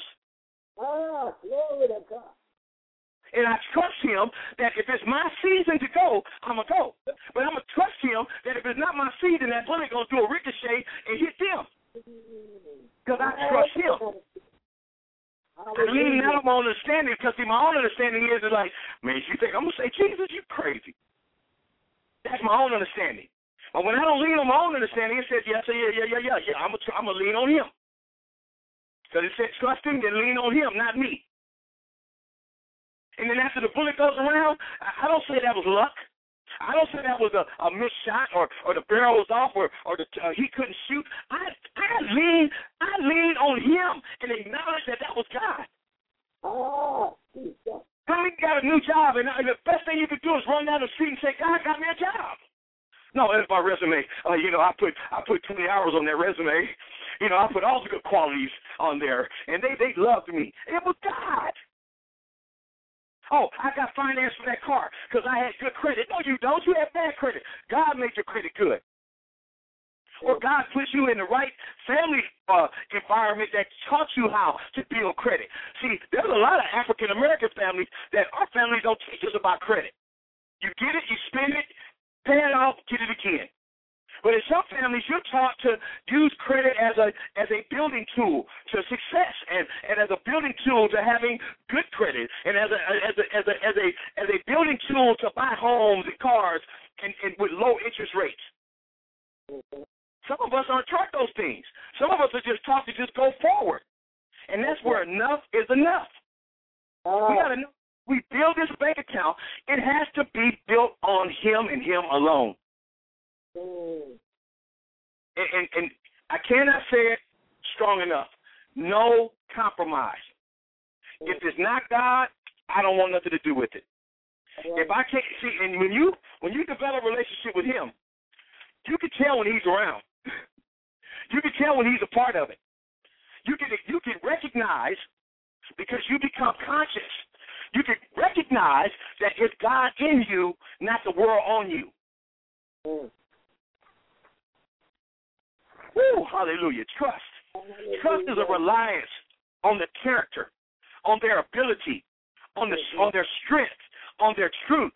Glory to God.
And I trust him that if it's my season to go, I'm going to go. But I'm going to trust him that if it's not my season, that bullet going to do a ricochet and hit them. Because I trust him. I lean out on my understanding because my own understanding is like, man, you think I'm going to say, Jesus, you crazy. That's my own understanding. But when I don't lean on my own understanding, it says, yeah, I'm going to lean on him. Because it said trust him, then lean on him, not me. And then after the bullet goes around, I don't say that was luck. I don't say that was a missed shot or the barrel was off or he couldn't shoot. I lean on him and acknowledge that was God.
Oh,
How many got a new job and the best thing you could do is run down the street and say, God got me a job. No, that's my resume. I put 20 hours on that resume. I put all the good qualities on there, and they loved me. It was God. Oh, I got finance for that car because I had good credit. No, you don't. You have bad credit. God made your credit good. Or God puts you in the right family environment that taught you how to build credit. See, there's a lot of African-American families that our families don't teach us about credit. You get it, you spend it, pay it off, get it again. But in some families, you're taught to use credit as a building tool to success, and as a building tool to having good credit, and as a building tool to buy homes and cars and with low interest rates. Some of us aren't taught those things. Some of us are just taught to just go forward, and that's where enough is enough. We got to know. We build this bank account. It has to be built on him and him alone. And I cannot say it strong enough. No compromise. If it's not God, I don't want nothing to do with it. If I can't see, and when you develop a relationship with him, you can tell when he's around. You can tell when he's a part of it. You can recognize because you become conscious. You can recognize that it's God in you, not the world on you. Woo, hallelujah. Trust. Trust is a reliance on the character, on their ability, on their strength, on their truth.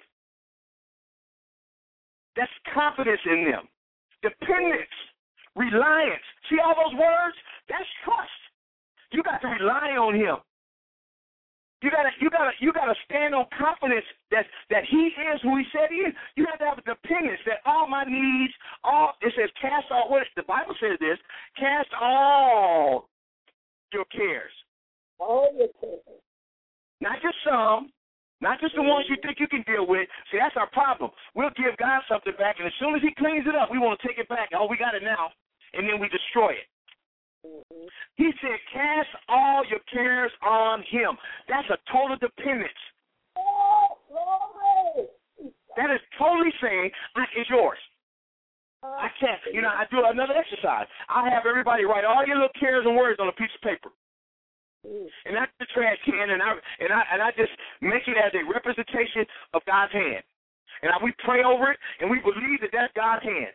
That's confidence in them. Dependence, reliance. See all those words? That's trust. You got to rely on him. You gotta stand on confidence that he is who he said he is. You have to have a dependence that all my needs, it says cast all, the Bible says this, cast all your cares.
all your cares.
Not just some, not just the ones you think you can deal with. See, that's our problem. We'll give God something back, and as soon as he cleans it up, we want to take it back. Oh, we got it now, and then we destroy it.
Mm-hmm.
He said, cast all your cares on him. That's a total dependence.
Oh, glory.
That is totally saying, it's yours. I can't. I do another exercise. I have everybody write all your little cares and worries on a piece of paper. And that's the trash can, and I just make it as a representation of God's hand. And we pray over it, and we believe that that's God's hand.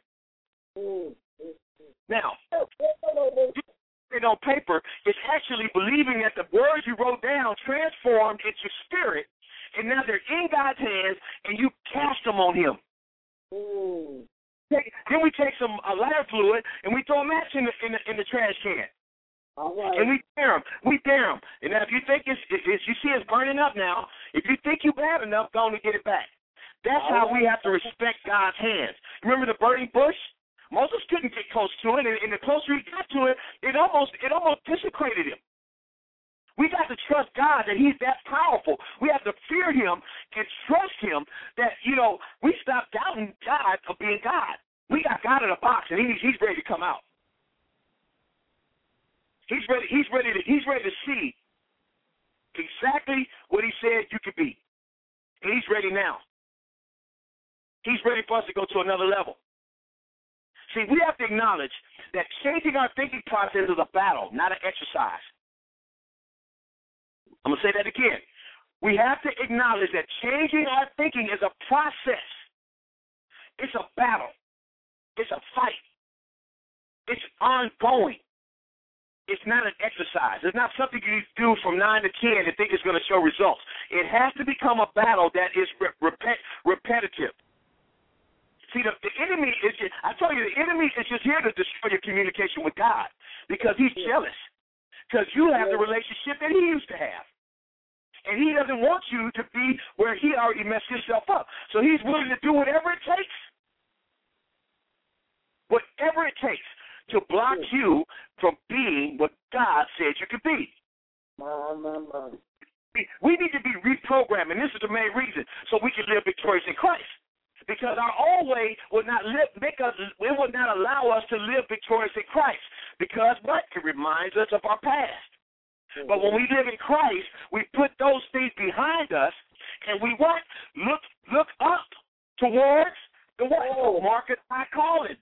Now, it on paper, it's actually believing that the words you wrote down transformed into spirit, and now they're in God's hands, and you cast them on him. Then we take some lighter fluid, and we throw a match in the trash can.
All right.
And we dare them. And now if you think you see it's burning up now, if you think you're bad enough, go on and get it back. That's how we have to respect God's hands. Remember the burning bush? Moses couldn't get close to it, and the closer he got to it, it almost desecrated him. We got to trust God that he's that powerful. We have to fear him and trust him that, we stop doubting God of being God. We got God in a box, and he's ready to come out. He's ready to see exactly what he said you could be. And he's ready now. He's ready for us to go to another level. See, we have to acknowledge that changing our thinking process is a battle, not an exercise. I'm going to say that again. We have to acknowledge that changing our thinking is a process. It's a battle. It's a fight. It's ongoing. It's not an exercise. It's not something you do from 9 to 10 and think it's going to show results. It has to become a battle that is repetitive. See, the enemy is just, I tell you, the enemy is just here to destroy your communication with God because he's jealous. Because you have the relationship that he used to have. And he doesn't want you to be where he already messed himself up. So he's willing to do whatever it takes whatever it takes to block you from being what God said you could be. We need to be reprogrammed, and this is the main reason, so we can live victorious in Christ. Because our old way would not would not allow us to live victorious in Christ. Because what? It reminds us of our past. But when we live in Christ, we put those things behind us, and we what? Look up towards the what? The mark of high calling.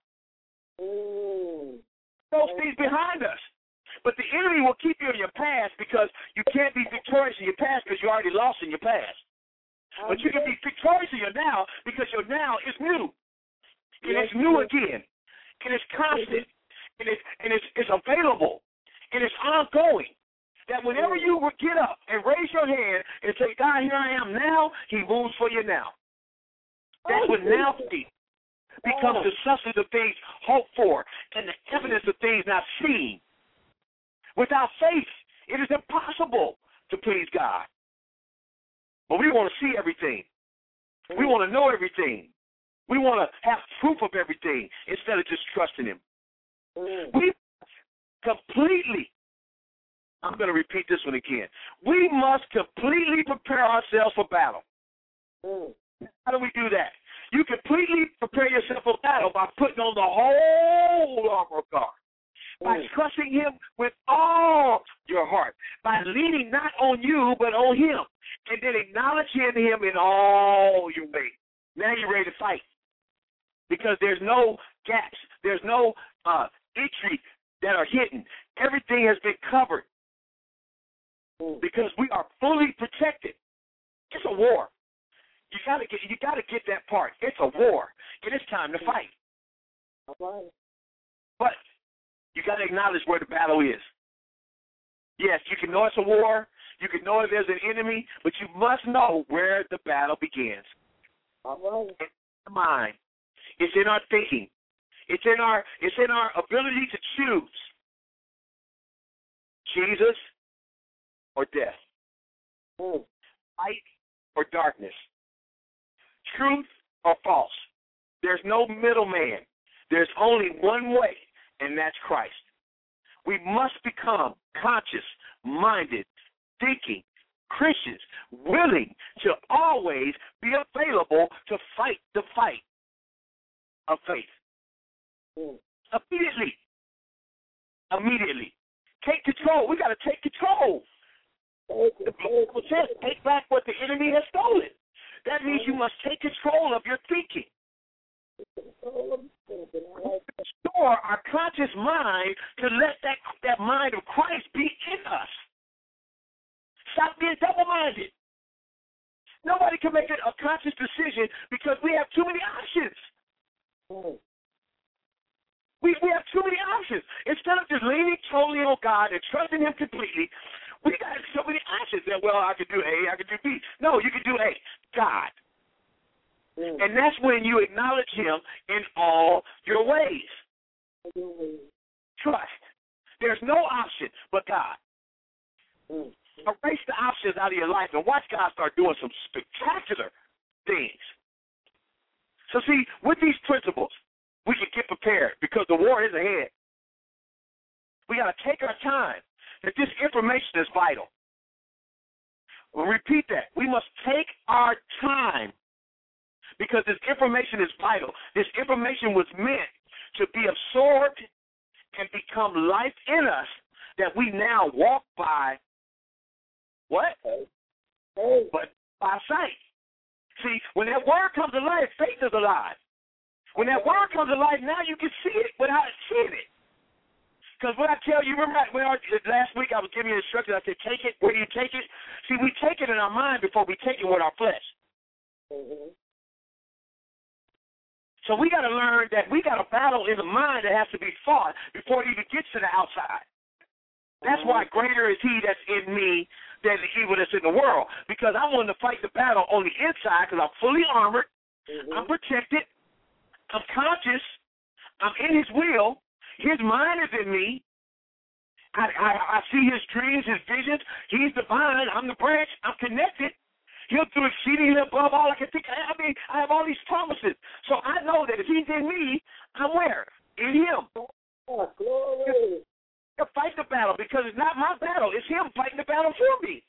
Those things behind us. But the enemy will keep you in your past because you can't be victorious in your past because you already lost in your past. But you can be victorious in your now because your now is new. And it's new again. And it's constant. And it's available. And it's ongoing. That whenever you would get up and raise your hand and say, God, here I am now, he moves for you now. That's what now faith becomes the substance of things hoped for and the evidence of things not seen. Without faith, it is impossible to please God. But we want to see everything. We want to know everything. We want to have proof of everything instead of just trusting him. We completely, I'm going to repeat this one again. We must completely prepare ourselves for battle. How do we do that? You completely prepare yourself for battle by putting on the whole armor of God. By trusting him with all your heart. By leaning not on you, but on him. And then acknowledging him in all your ways. Now you're ready to fight. Because there's no gaps. There's no entry that are hidden. Everything has been covered. Because we are fully protected. It's a war. You gotta get that part. It's a war. And it's time to fight. But you got to acknowledge where the battle is. Yes, you can know it's a war. You can know there's an enemy, but you must know where the battle begins. It's in the mind. It's in our thinking. It's in our ability to choose Jesus or death, light or darkness, truth or false. There's no middleman. There's only one way. And that's Christ. We must become conscious, minded, thinking Christians, willing to always be available to fight the fight of faith. Immediately. Take control. We got to take control. The Bible says, take back what the enemy has stolen. That means you must take control of your thinking. Restore our conscious mind to let that mind of Christ be in us. Stop being double-minded. Nobody can make a conscious decision because we have too many options. We have too many options. Instead of just leaning totally on God and trusting him completely, we got so many options that, well, I could do A, I could do B. No, you can do A, God. And that's when you acknowledge him in all your ways. Trust. There's no option but God. Erase the options out of your life and watch God start doing some spectacular things. So see, with these principles, we can get prepared because the war is ahead. We got to take our time. That this information is vital. We'll repeat that. We must take our time. Because this information is vital. This information was meant to be absorbed and become life in us that we now walk by what? But by sight. See, when that word comes to life, faith is alive. When that word comes to life, now you can see it without seeing it. Because what I tell you, remember last week I was giving you instructions. I said, take it. Where do you take it? See, we take it in our mind before we take it with our flesh. So we got to learn that we got a battle in the mind that has to be fought before it even gets to the outside. That's why greater is he that's in me than the evil that's in the world. Because I want to fight the battle on the inside because I'm fully armored, I'm protected, I'm conscious, I'm in his will, his mind is in me. I see his dreams, his visions. He's the vine, I'm the branch, I'm connected. He'll do exceedingly above all I can think. I mean, I have all these promises. So I know that if he's in me, I'm where? in him.
Oh, glory.
To fight the battle, because it's not my battle. It's him fighting the battle for me.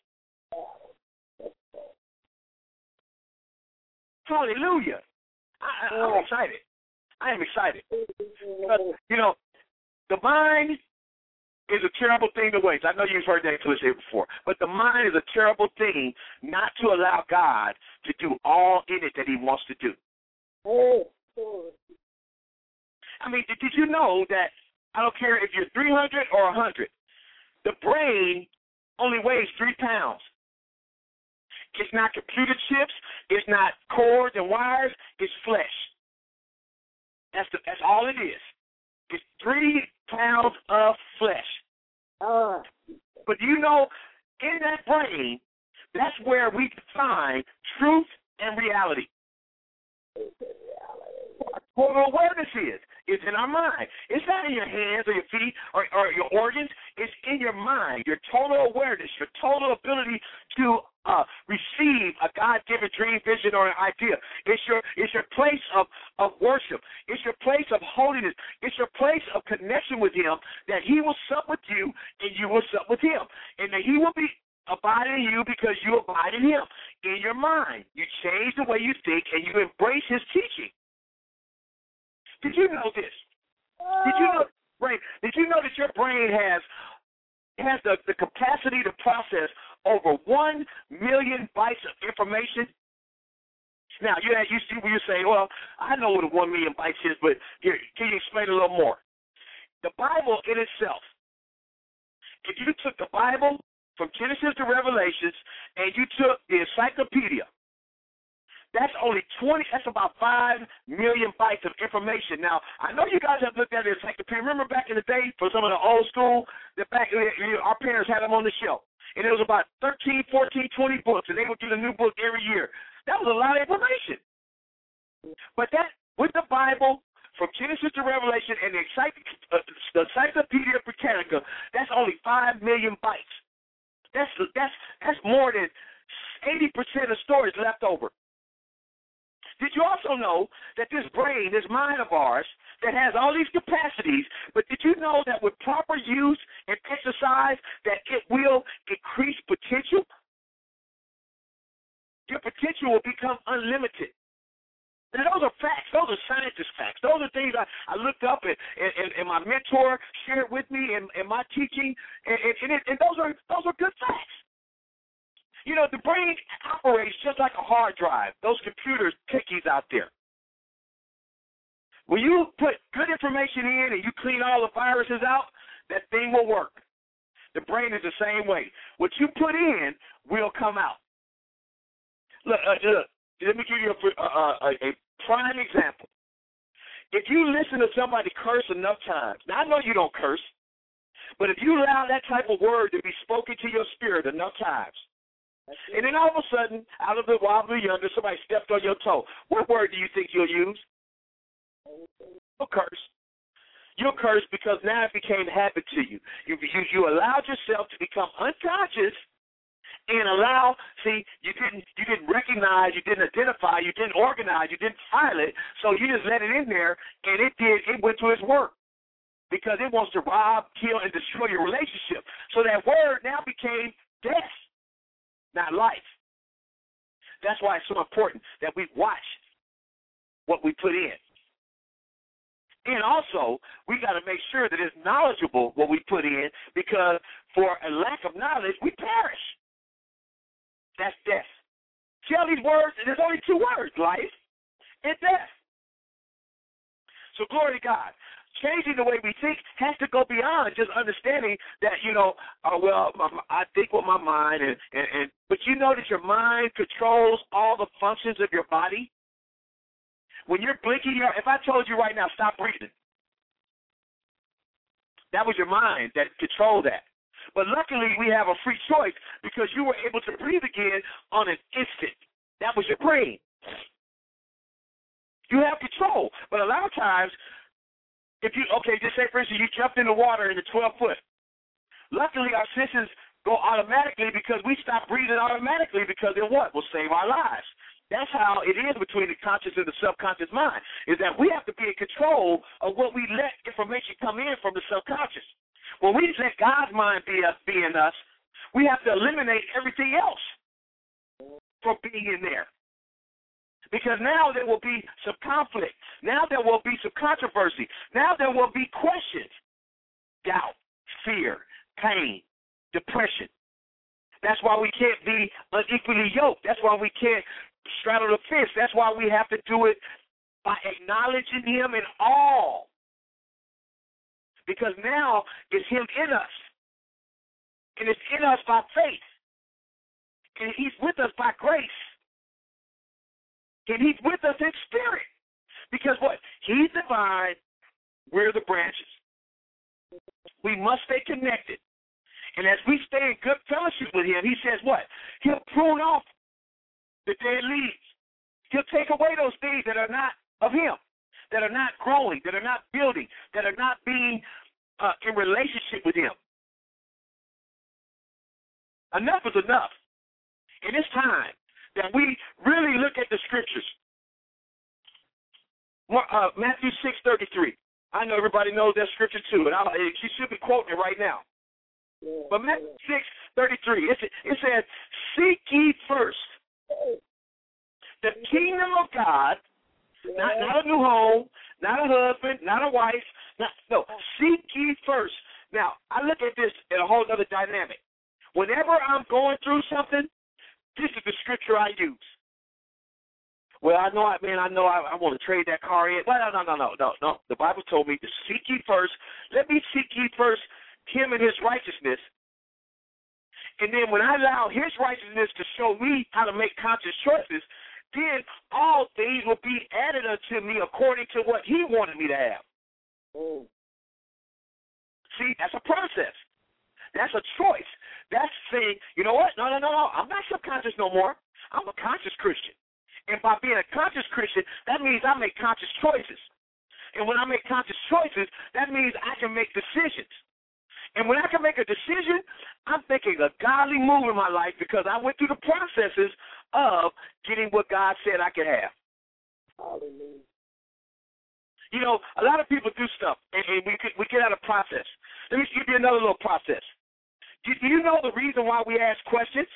Hallelujah. I'm excited. I am excited. Because, you know, the mind is a terrible thing to waste. I know you've heard that cliche before. But the mind is a terrible thing not to allow God to do all in it that he wants to do. I mean, did you know that I don't care if you're 300 or 100, the brain only weighs 3 pounds. It's not computer chips. It's not cords and wires. It's flesh. That's all it is. It's 3 pounds of flesh. But do you know, in that brain, that's where we define truth and reality. Total awareness is. It's in our mind. It's not in your hands or your feet or your organs. It's in your mind, your total awareness, your total ability to receive a God-given dream, vision, or an idea. It's your place of worship. It's your place of holiness. It's your place of connection with him, that he will sup with you and you will sup with him. And that he will be abiding in you because you abide in him. In your mind, you change the way you think and you embrace his teaching. Did you know this? Did you know that your brain has the capacity to process over 1 million bytes of information? Now, you say, well, I know what 1 million bytes is, but here, can you explain a little more? The Bible in itself, if you took the Bible from Genesis to Revelations and you took the encyclopedia, that's about 5 million bytes of information. Now, I know you guys have looked at the encyclopedia. Remember back in the day, for some of the old school, our parents had them on the shelf. And it was about 13, 14, 20 books, and they would get a new book every year. That was a lot of information. But that, with the Bible, from Genesis to Revelation, and the Encyclopedia Britannica, that's only 5 million bytes. That's more than 80% of stories left over. Did you also know that this brain, this mind of ours, that has all these capacities, but did you know that with proper use and exercise that it will increase potential? Your potential will become unlimited. Now, those are facts. Those are scientist facts. Those are things I looked up and my mentor shared with me in my teaching, and those are good facts. You know, the brain operates just like a hard drive, those computers, techies out there. When you put good information in and you clean all the viruses out, that thing will work. The brain is the same way. What you put in will come out. Look, let me give you a prime example. If you listen to somebody curse enough times, now I know you don't curse, but if you allow that type of word to be spoken to your spirit enough times, and then all of a sudden, out of the wobbly yonder, somebody stepped on your toe. What word do you think you'll use? You'll curse. You'll curse because now it became habit to you. You allowed yourself to become unconscious and you didn't recognize, you didn't identify, you didn't organize, you didn't file it, so you just let it in there, and it went to its work because it wants to rob, kill, and destroy your relationship. So that word now became death, not life. That's why it's so important that we watch what we put in. And also, we got to make sure that it's knowledgeable what we put in, because for a lack of knowledge, we perish. That's death. See all these words? There's only 2 words, life and death. So glory to God. Changing the way we think has to go beyond just understanding that, I think with my mind, but you know that your mind controls all the functions of your body? When you're blinking, if I told you right now, stop breathing, that was your mind that controlled that. But luckily, we have a free choice because you were able to breathe again on an instant. That was your brain. You have control. But a lot of times, just say, for instance, you jumped in the water in the 12-foot. Luckily, our senses go automatically because we stop breathing automatically because it what? Will save our lives. That's how it is between the conscious and the subconscious mind, is that we have to be in control of what we let information come in from the subconscious. When we let God's mind be in us, we have to eliminate everything else from being in there. Because now there will be some conflict. Now there will be some controversy. Now there will be questions, doubt, fear, pain, depression. That's why we can't be unequally yoked. That's why we can't straddle the fence. That's why we have to do it by acknowledging him in all. Because now it's him in us. And it's in us by faith. And he's with us by grace. And he's with us in spirit. Because what? He's the vine, we're the branches. We must stay connected. And as we stay in good fellowship with him, he says what? He'll prune off the dead leaves. He'll take away those things that are not of him, that are not growing, that are not building, that are not being in relationship with him. Enough is enough. And it's time that we really look at the scriptures. Matthew 6:33. I know everybody knows that scripture too, and she should be quoting it right now. But Matthew 6:33, it says, "Seek ye first the kingdom of God," not a new home, not a husband, not a wife. No, seek ye first. Now, I look at this in a whole other dynamic. Whenever I'm going through something, this is the scripture I use. Well, I know I want to trade that car in. Well, no. The Bible told me to seek ye first. Let me seek ye first him and his righteousness. And then when I allow his righteousness to show me how to make conscious choices, then all things will be added unto me according to what he wanted me to have. See, that's a process. That's a choice. That's saying, you know what? No. I'm not subconscious no more. I'm a conscious Christian. And by being a conscious Christian, that means I make conscious choices. And when I make conscious choices, that means I can make decisions. And when I can make a decision, I'm making a godly move in my life because I went through the processes of getting what God said I could have.
Hallelujah.
You know, a lot of people do stuff, and we get out of process. Let me give you another little process. Do you know the reason why we ask questions?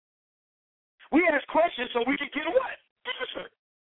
We ask questions so we can get a what? Answer.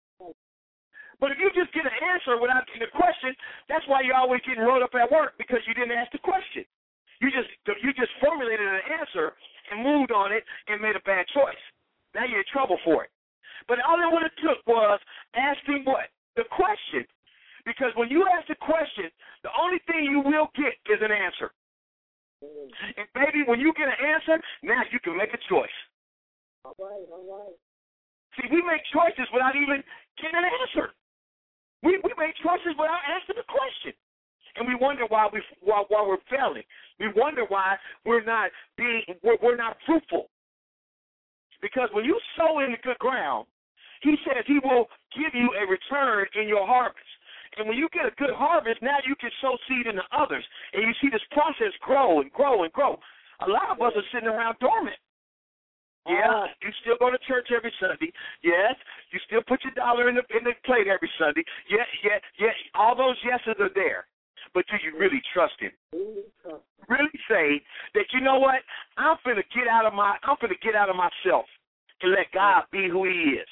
But if you just get an answer without getting a question, that's why you're always getting rolled up at work, because you didn't ask the question. You just formulated an answer and moved on it and made a bad choice. Now you're in trouble for it. But all it would have took was asking what? The question. Because when you ask the question, the only thing you will get is an answer. And baby, when you get an answer, now you can make a choice.
All right.
See, we make choices without even getting an answer. We make choices without asking the question. And we wonder why we're failing. We wonder why we're not fruitful. Because when you sow in the good ground, he says he will give you a return in your harvest. And when you get a good harvest, now you can sow seed into others. And you see this process grow and grow and grow. A lot of us are sitting around dormant. Yeah, you still go to church every Sunday. Yes, you still put your dollar in the plate every Sunday. Yeah. All those yeses are there. But do you really trust him? Really say that, you know what? I'm finna get out of myself and let God be who he is.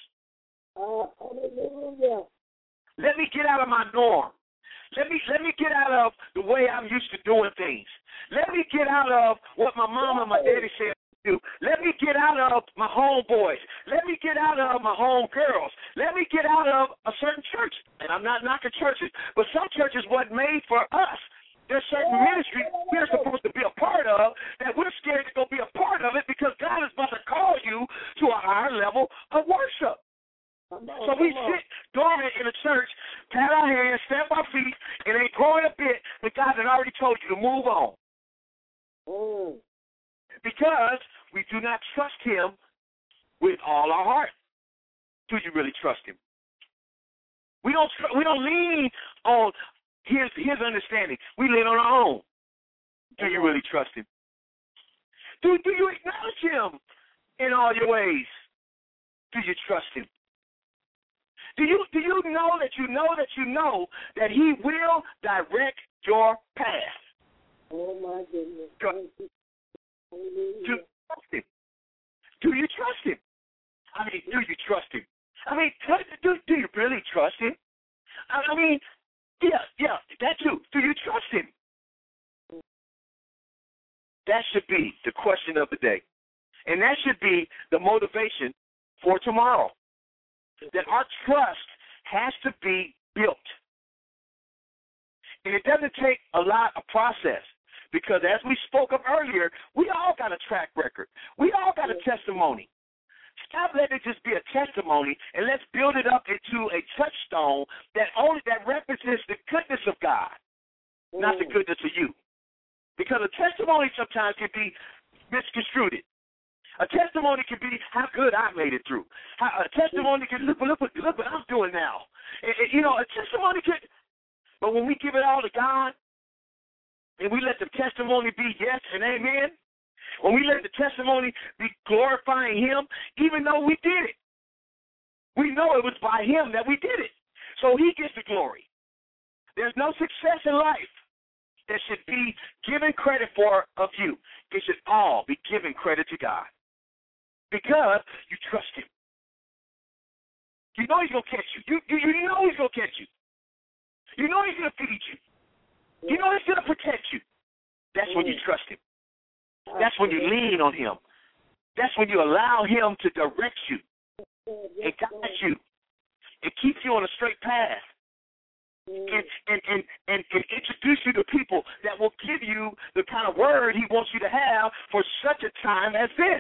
Hallelujah.
Let me get out of my norm. Let me get out of the way I'm used to doing things. Let me get out of what my mom and my daddy said to do. Let me get out of my homeboys. Let me get out of my homegirls. Let me get out of a certain church. And I'm not knocking churches, but some churches wasn't made for us. There's certain ministry we're supposed to be a part of that we're scared to go be a part of it because God is about to call you to a higher level of worship. So we sit dormant in a church, pat our hands, stamp our feet, and ain't growing a bit, but God had already told you to move on. Because we do not trust him with all our heart. Do you really trust him? We don't lean on his understanding. We lean on our own. Do you really trust him? Do you acknowledge him in all your ways? Do you trust him? Do you know that that He will direct your path?
Oh, my goodness.
Do you trust Him? Do you trust Him? I mean, do you trust Him? I mean, do you really trust Him? I mean, yeah, that too. Do you trust Him? That should be the question of the day. And that should be the motivation for tomorrow. That our trust has to be built. And it doesn't take a lot of process. Because as we spoke of earlier, we all got a track record. We all got a testimony. Stop letting it just be a testimony, and let's build it up into a touchstone that represents the goodness of God, not the goodness of you. Because a testimony sometimes can be misconstrued. A testimony can be how good I made it through. A testimony can look what I'm doing now. A testimony can, but when we give it all to God, and we let the testimony be yes and amen, when we let the testimony be glorifying Him, even though we did it, we know it was by Him that we did it. So He gets the glory. There's no success in life that should be given credit for of you. It should all be given credit to God because you trust Him. You know He's going to catch you. You know He's going to catch you. You know He's going to feed you. You know He's going to protect you. That's when you trust Him. That's when you lean on Him. That's when you allow Him to direct you and guide you and keep you on a straight path and introduce you to people that will give you the kind of word He wants you to have for such a time as this.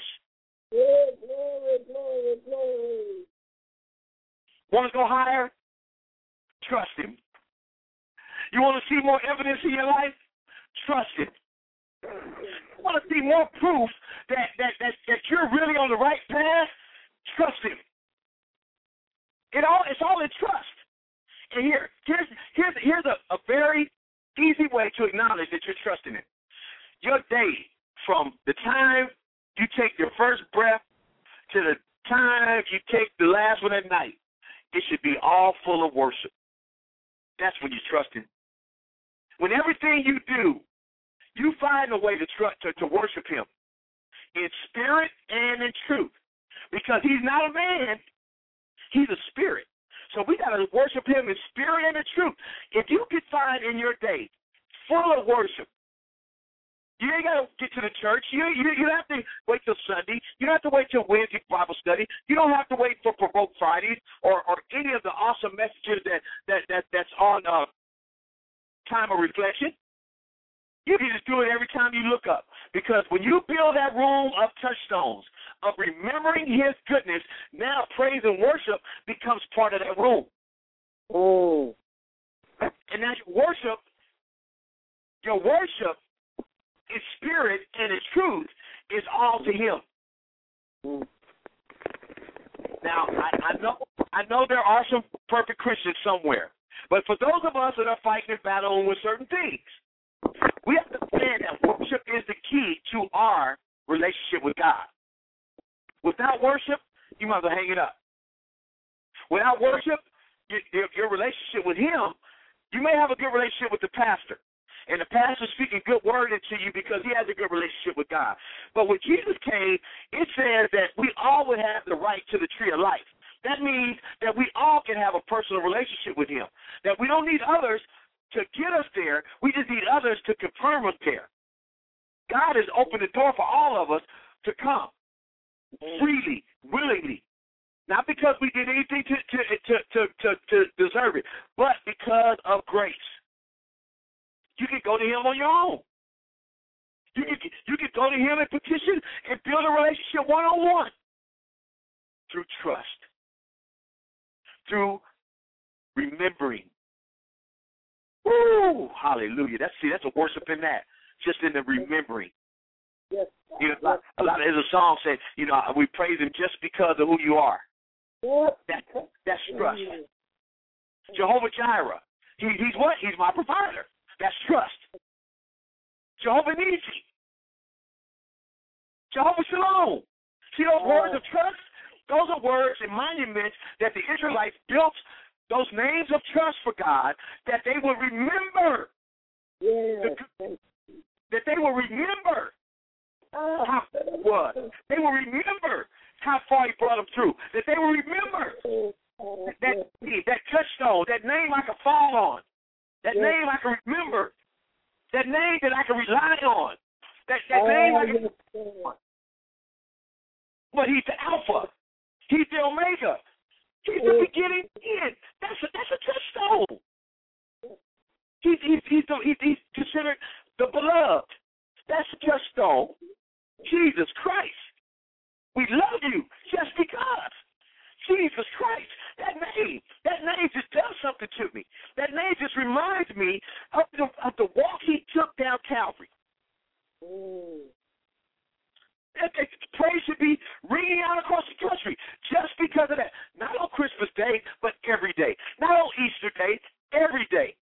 Glory.
Want to go higher? Trust Him. You want to see more evidence in your life? Trust Him. You want to see more proof that you're really on the right path? Trust Him. It's all in trust. And here's a very easy way to acknowledge that you're trusting Him. Your day, from the time you take your first breath to the time you take the last one at night, it should be all full of worship. That's when you trust Him. When everything you do, you find a way to worship Him in spirit and in truth. Because He's not a man, He's a spirit. So we got to worship Him in spirit and in truth. If you can find in your day full of worship, you ain't got to get to the church. You don't have to wait till Sunday. You don't have to wait till Wednesday Bible study. You don't have to wait for Provoke Fridays or any of the awesome messages that's on time of reflection. You can just do it every time you look up. Because when you build that room of touchstones, of remembering His goodness, now praise and worship becomes part of that room.
Oh.
And that worship, your worship in spirit and in truth is all to Him. Now, I know there are some perfect Christians somewhere. But for those of us that are fighting and battling with certain things, we have to understand that worship is the key to our relationship with God. Without worship, you might as well hang it up. Without worship, your relationship with Him, you may have a good relationship with the pastor. And the pastor's speaking good word into you because he has a good relationship with God. But when Jesus came, it says that we all would have the right to the tree of life. That means that we all can have a personal relationship with Him. That we don't need others to get us there. We just need others to confirm us there. God has opened the door for all of us to come freely, willingly. Not because we did anything to deserve it, but because of grace. You can go to Him on your own. You can go to Him and petition and build a relationship one-on-one through trust, through remembering. Woo! Hallelujah. That's a worship in that, just in the remembering.
Yes.
You know, a lot of there's a song said, we praise Him just because of who you are. That's trust. Jehovah Jireh. He's what? He's my provider. That's trust. Jehovah Nissi. Jehovah Shalom. See those words of trust? Those are words and monuments that the Israelites built, those names of trust for God, that they will remember.
Yes.
That they will remember how it was. They will remember how far he brought them through. That they will remember that touchstone, that name I can fall on, that name I can remember, that name that I can rely on, that name I can on. But he's the Alpha. He's the Omega. He's the beginning and end. That's a touchstone. He's considered the beloved. That's a touchstone. Jesus Christ. We love you just because. Jesus Christ. That name just does something to me. That name just reminds me of the walk he took down Calvary. Praise should be ringing out across the country just because of that. Not on Christmas Day, but every day. Not on Easter Day, every day.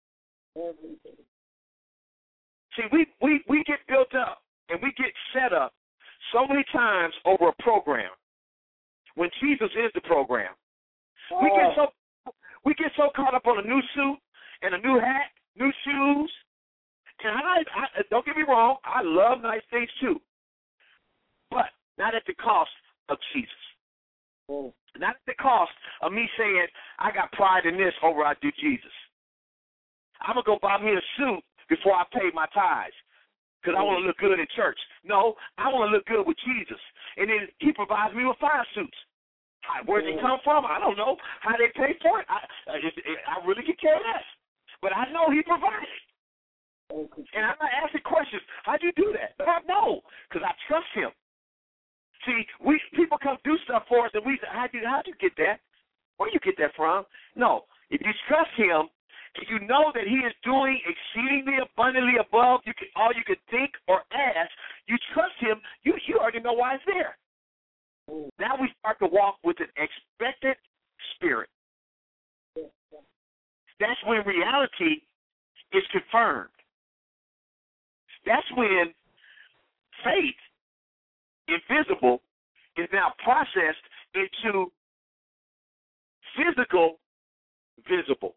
See, we get built up and we get set up so many times over a program when Jesus is the program. We get so caught up on a new suit and a new hat, new shoes. And I don't get me wrong, I love nice things too. But not at the cost of Jesus. Not at the cost of me saying I got pride in this over I do Jesus. I'm going to go buy me a suit before I pay my tithes because I want to look good in church. No, I want to look good with Jesus. And then he provides me with 5 suits. Where did it come from? I don't know. How they pay for it? I really could care less. But I know he provided. And I'm not asking questions. How'd you do that? I know because I trust him. See, people come do stuff for us, and we say, how'd you get that? Where you get that from? No. If you trust him, and you know that he is doing exceedingly abundantly above all you could think or ask, you trust him, you already know why it's there. Now we start to walk with an expectant spirit. That's when reality is confirmed. That's when faith, invisible, is now processed into physical visible.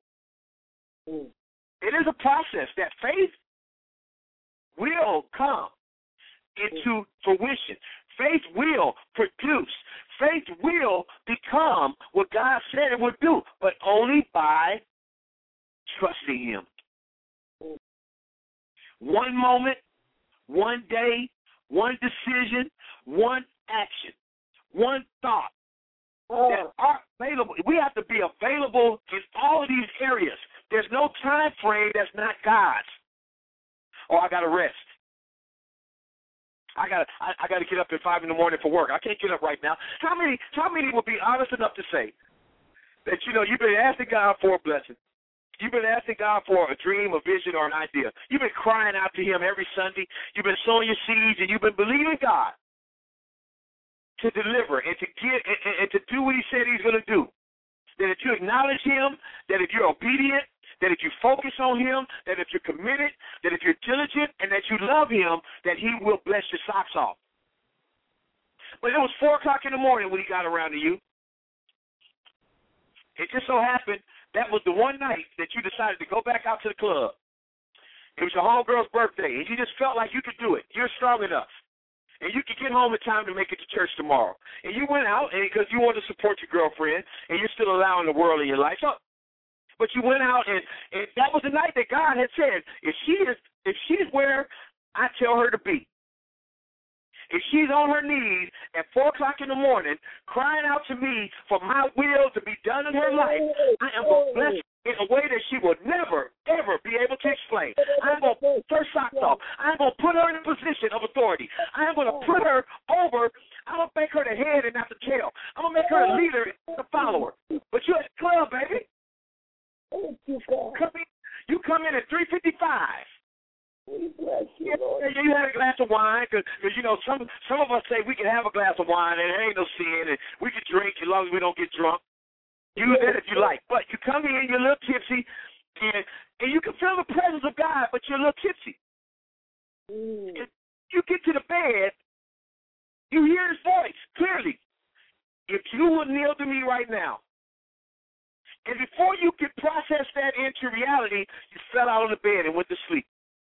It is a process that faith will come into fruition. Faith will produce. Faith will become what God said it would do, but only by trusting him. One moment, one day, one decision, one action, one thought that are available. We have to be available in all of these areas. There's no time frame that's not God's. Oh, I got to rest. I got to get up at 5 a.m. for work. I can't get up right now. How many will be honest enough to say that, you've been asking God for a blessing. You've been asking God for a dream, a vision, or an idea. You've been crying out to him every Sunday. You've been sowing your seeds, and you've been believing God to deliver and to get and to do what he said he's going to do. That if you acknowledge him, that if you're obedient, that if you focus on him, that if you're committed, that if you're diligent, and that you love him, that he will bless your socks off. But it was 4 o'clock in the morning when he got around to you. It just so happened that was the one night that you decided to go back out to the club. It was your homegirl's birthday, and you just felt like you could do it. You're strong enough. And you could get home in time to make it to church tomorrow. And you went out because you wanted to support your girlfriend, and you're still allowing the world in your life. But you went out, and that was the night that God had said, if she's where I tell her to be, if she's on her knees at 4 o'clock in the morning crying out to me for my will to be done in her life, I am going to bless her in a way that she will never, ever be able to explain. I'm going to put her socks off. I'm going to put her in a position of authority. I'm going to put her over. I'm going to make her the head and not the tail. I'm going to make her a leader and a follower. But you're at the club, baby. You come in at 3:55. You had a glass of wine because some of us say we can have a glass of wine and there ain't no sin and we can drink as long as we don't get drunk. Use that if you like. But you come in, you're a little tipsy, and you can feel the presence of God, but you're a little tipsy. You get to the bed, you hear his voice clearly. If you you will kneel to me right now. And before you could process that into reality, you fell out of the bed and went to sleep.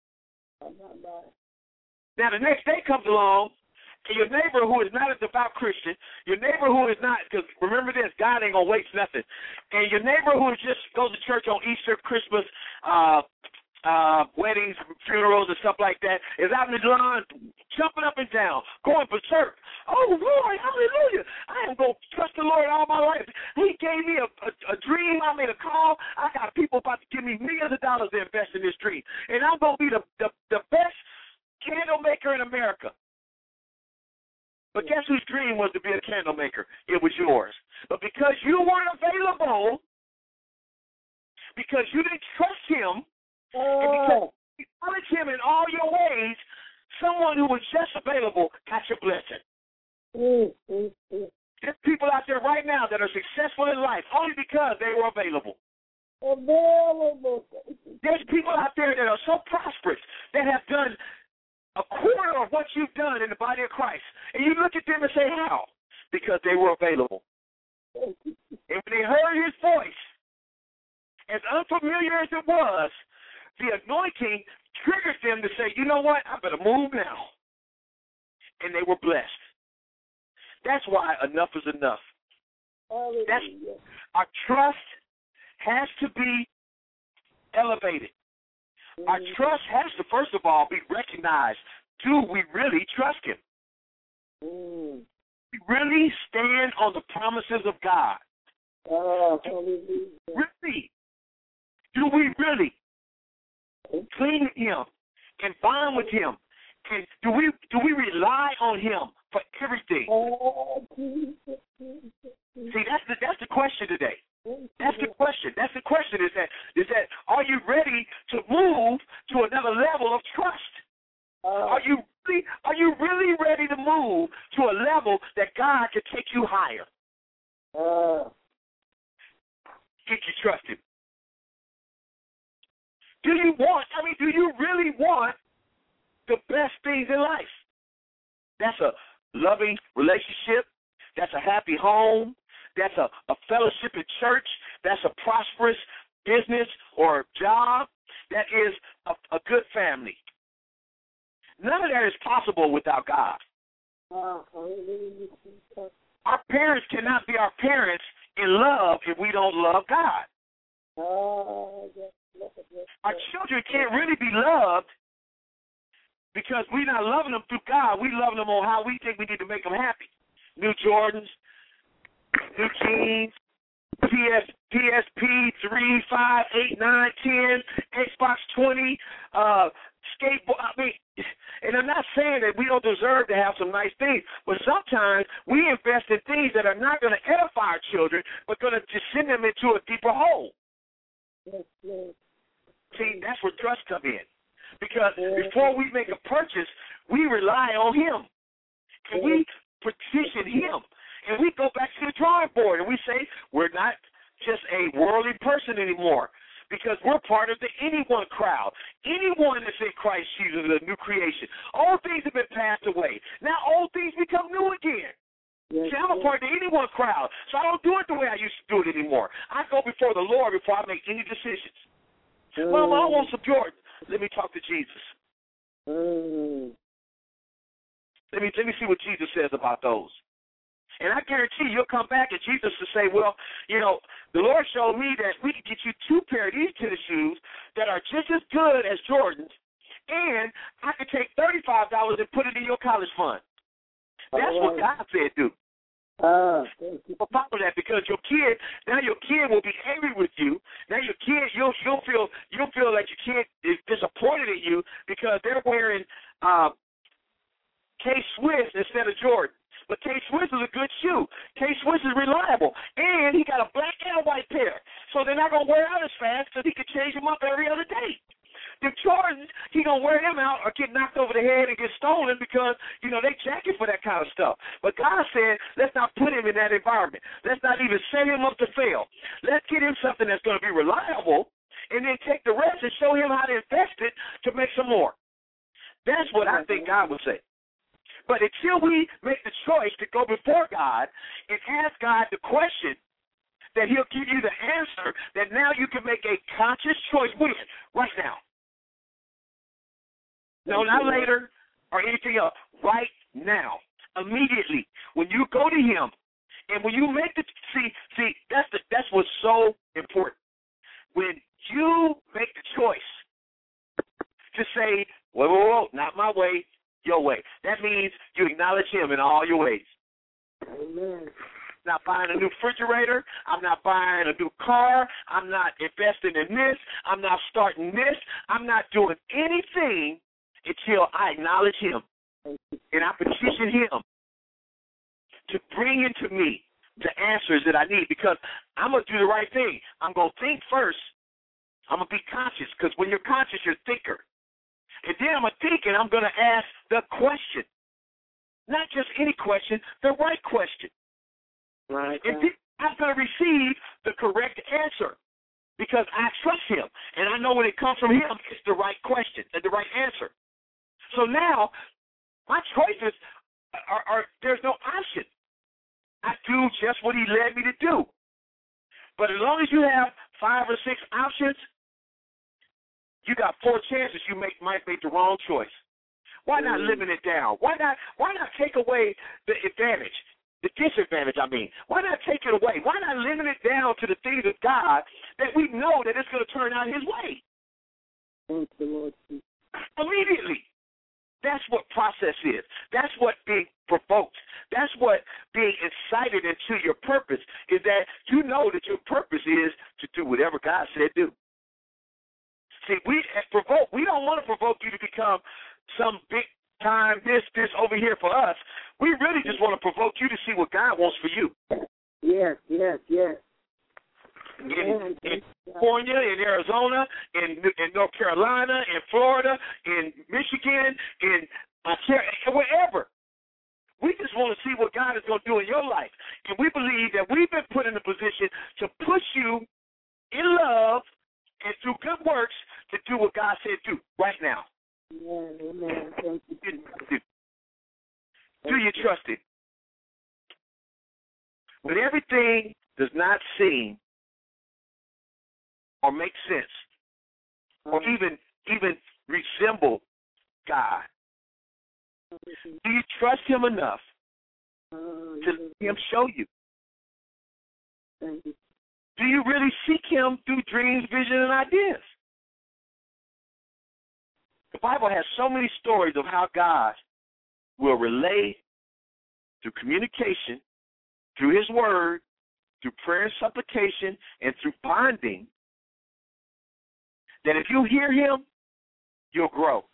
Now, the next day comes along, and your neighbor who is not a devout Christian, your neighbor who is not, because remember this, God ain't going to waste nothing, and your neighbor who just goes to church on Easter, Christmas, weddings, funerals, and stuff like that, is out in the lawn jumping up and down, going berserk. Oh, Lord, hallelujah. I am going to trust the Lord all my life. He gave me a dream. I made a call. I got people about to give me millions of dollars to invest in this dream. And I'm going to be the best candle maker in America. But guess whose dream was to be a candle maker? It was yours. But because you weren't available, because you didn't trust him, and because you acknowledge him in all your ways, someone who was just available got your blessing. There's people out there right now that are successful in life only because they were available. There's people out there that are so prosperous that have done a quarter of what you've done in the body of Christ. And you look at them and say, how? Because they were available. And when they heard his voice, as unfamiliar as it was, the anointing triggered them to say, you know what, I better move now. And they were blessed. That's why enough is enough. Our trust has to be elevated. Our trust has to, first of all, be recognized. Do we really trust him? We really stand on the promises of God. Really? Do we really cling with him and bond with him? And do we rely on him for everything? See, that's the question today. That's the question. That's the question is that are you ready to move to another level of trust? Are you really ready to move to a level that God can take you higher? If you trust him. Do you really want the best things in life? That's a loving relationship. That's a happy home. That's a fellowship in church. That's a prosperous business or job. That is a good family. None of that is possible without God. Our parents cannot be our parents in love if we don't love God. Our children can't really be loved because we're not loving them through God. We're loving them on how we think we need to make them happy. New Jordans, new jeans, PSP 3, 5, 8, 9, 10, Xbox 20, skateboard. And I'm not saying that we don't deserve to have some nice things, but sometimes we invest in things that are not going to edify our children, but going to just send them into a deeper hole. See, that's where trust comes in. Because before we make a purchase, we rely on him. And we petition him. And we go back to the drawing board and we say, we're not just a worldly person anymore. Because we're part of the anyone crowd. Anyone that's in Christ Jesus is a new creation. Old things have been passed away. Now old things become new again. See, I'm a part of the anyone crowd, so I don't do it the way I used to do it anymore. I go before the Lord before I make any decisions. Mama, I want some Jordan. Let me talk to Jesus. Let me see what Jesus says about those. And I guarantee you'll come back and Jesus will say, well, you know, the Lord showed me that we can get you 2 pair of these tennis shoes that are just as good as Jordans, and I can take $35 and put it in your college fund. That's what God said, dude. Follow that, because your kid will be angry with you. Now your kid, you'll feel like your kid is disappointed in you because they're wearing K-Swiss instead of Jordan. But K-Swiss is a good shoe. K-Swiss is reliable. And he got a black and a white pair. So they're not going to wear out as fast because he can change them up every other day. The Jordans, he going to wear them out or get knocked over the head and get stolen because, you know, they jacket for that kind of stuff. But God said, let's not put him in that environment. Let's not even set him up to fail. Let's get him something that's going to be reliable and then take the rest and show him how to invest it to make some more. That's what I think God would say. But until we make the choice to go before God and ask God the question, that he'll give you the answer, that now you can make a conscious choice with right now. No, not later or anything else. Right now. Immediately. When you go to him and when you make the see, that's what's so important. When you make the choice to say, whoa, not my way, your way. That means you acknowledge him in all your ways.
Amen.
I'm not buying a new refrigerator. I'm not buying a new car. I'm not investing in this. I'm not starting this. I'm not doing anything until I acknowledge him. And I petition him to bring into me the answers that I need, because I'm going to do the right thing. I'm going to think first. I'm going to be conscious, because when you're conscious, you're a thinker. And then I'm going to think, and I'm going to ask the question. Not just any question, the right question.
Right.
And then I'm going to receive the correct answer, because I trust him. And I know when it comes from him, it's the right question and the right answer. So now, my choices are there's no option. I do just what he led me to do. But as long as you have 5 or 6 options, you got 4 chances you might make the wrong choice. Why not limit it down? Why not take away the advantage, the disadvantage, I mean? Why not take it away? Why not limit it down to the things of God that we know that it's going to turn out his way?
Thank the Lord.
Immediately. That's what process is. That's what being provoked. That's what being incited into your purpose is, that you know that your purpose is to do whatever God said do. See, we don't want to provoke you to become some big time this over here for us. We really just want to provoke you to see what God wants for you.
Yes.
In California, in Arizona, in North Carolina, in Florida, in Michigan, in wherever. We just want to see what God is going to do in your life. And we believe that we've been put in a position to push you in love and through good works to do what God said do right now.
Amen. Thank you.
Do you trust him? When everything does not seem or make sense, or even resemble God, do you trust him enough to let him show you?
Thank you.
Do you really seek him through dreams, vision, and ideas? The Bible has so many stories of how God will relay through communication, through his word, through prayer and supplication, and through bonding, that if you hear him, you'll grow.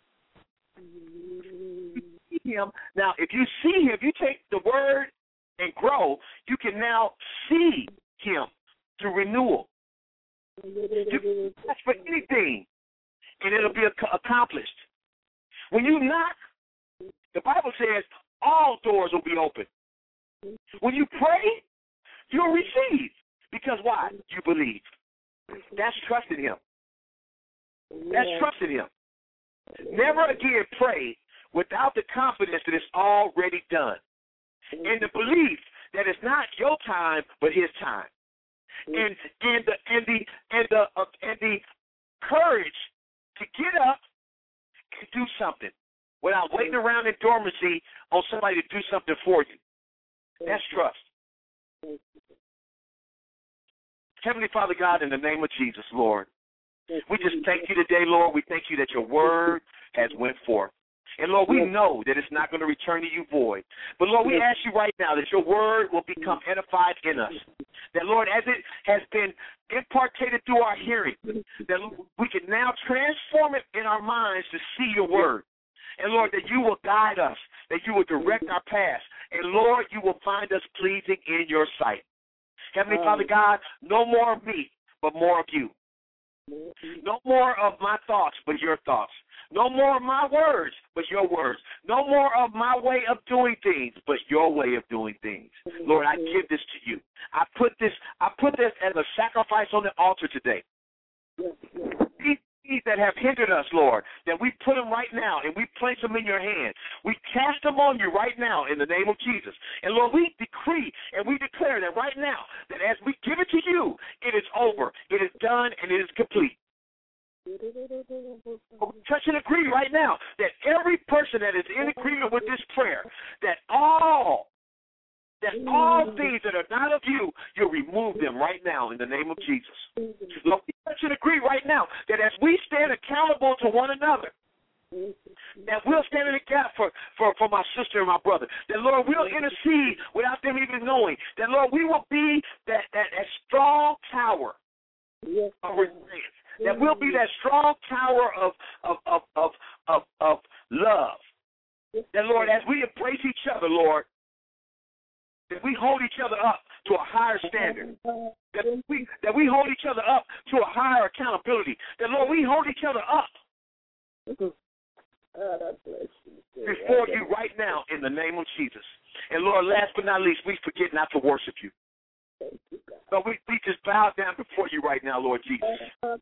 You see him. Now, if you see him, if you take the word and grow, you can now see him through renewal. You can ask for anything, and it'll be accomplished. When you knock, the Bible says all doors will be open. When you pray, you'll receive. Because why? You believe. That's trusting him. That's trusting him. Never again pray without the confidence that it's already done, and the belief that it's not your time but his time, and the courage to get up and do something without waiting around in dormancy on somebody to do something for you. That's trust. Heavenly Father God, in the name of Jesus, Lord, we just thank you today, Lord. We thank you that your word has went forth. And, Lord, we know that it's not going to return to you void. But, Lord, we ask you right now that your word will become edified in us. That, Lord, as it has been imparted through our hearing, that we can now transform it in our minds to see your word. And, Lord, that you will guide us, that you will direct our paths. And, Lord, you will find us pleasing in your sight. Heavenly Father God, no more of me, but more of you. No more of my thoughts, but your thoughts. No more of my words, but your words. No more of my way of doing things, but your way of doing things. Lord, I give this to you. I put this as a sacrifice on the altar today. These things that have hindered us, Lord, that we put them right now and we place them in your hand. We cast them on you right now in the name of Jesus. And, Lord, we decree and we declare that right now, that as we give it to you, it is over, it is done, and it is complete. Touch and agree right now that every person that is in agreement with this prayer, that all things that are not of you, you'll remove them right now in the name of Jesus. Lord, we touch and agree right now that as we stand accountable to one another, that we'll stand in the gap for my sister and my brother. That, Lord, we'll intercede without them even knowing. That, Lord, we will be that strong tower of resilience. That we'll be that strong tower of love. That, Lord, as we embrace each other, Lord, that we hold each other up to a higher standard. That we hold each other up to a higher accountability. That, Lord, we hold each other up before you right now in the name of Jesus. And, Lord, last but not least, we forget not to worship you. But we just bow down before you right now, Lord Jesus. And,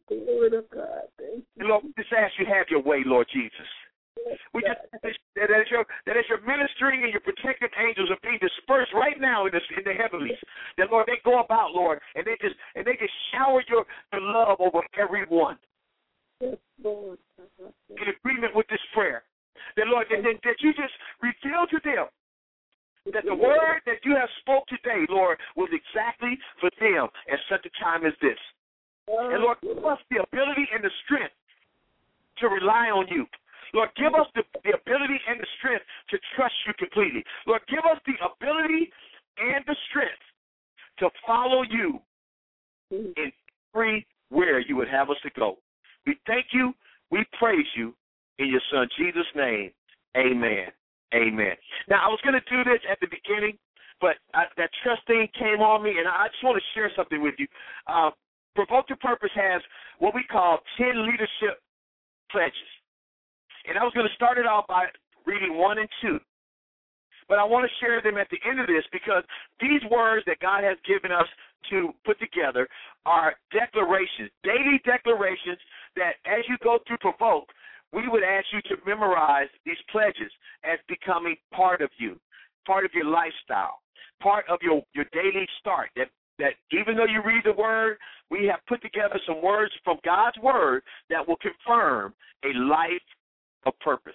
Lord, we just ask you to have your way, Lord Jesus. We just that as your ministering and your protective angels are being dispersed right now in the heavenlies, that, Lord, they go about, Lord, and they just shower your love over everyone. In agreement with this prayer, that, Lord, that you just reveal to them that the word that you have spoke today, Lord, was exactly for them at such a time as this. And, Lord, give us the ability and the strength to rely on you. Lord, give us the ability and the strength to trust you completely. Lord, give us the ability and the strength to follow you in everywhere you would have us to go. We thank you. We praise you in your Son, Jesus' name. Amen. Amen. Now, I was going to do this at the beginning, but that trust thing came on me, and I just want to share something with you. Provoke to Purpose has what we call 10 leadership pledges. And I was going to start it off by reading 1 and 2. But I want to share them at the end of this because these words that God has given us to put together are declarations, daily declarations that as you go through Provoke, we would ask you to memorize these pledges as becoming part of you, part of your lifestyle, part of your daily start. That even though you read the word, we have put together some words from God's word that will confirm a life of purpose.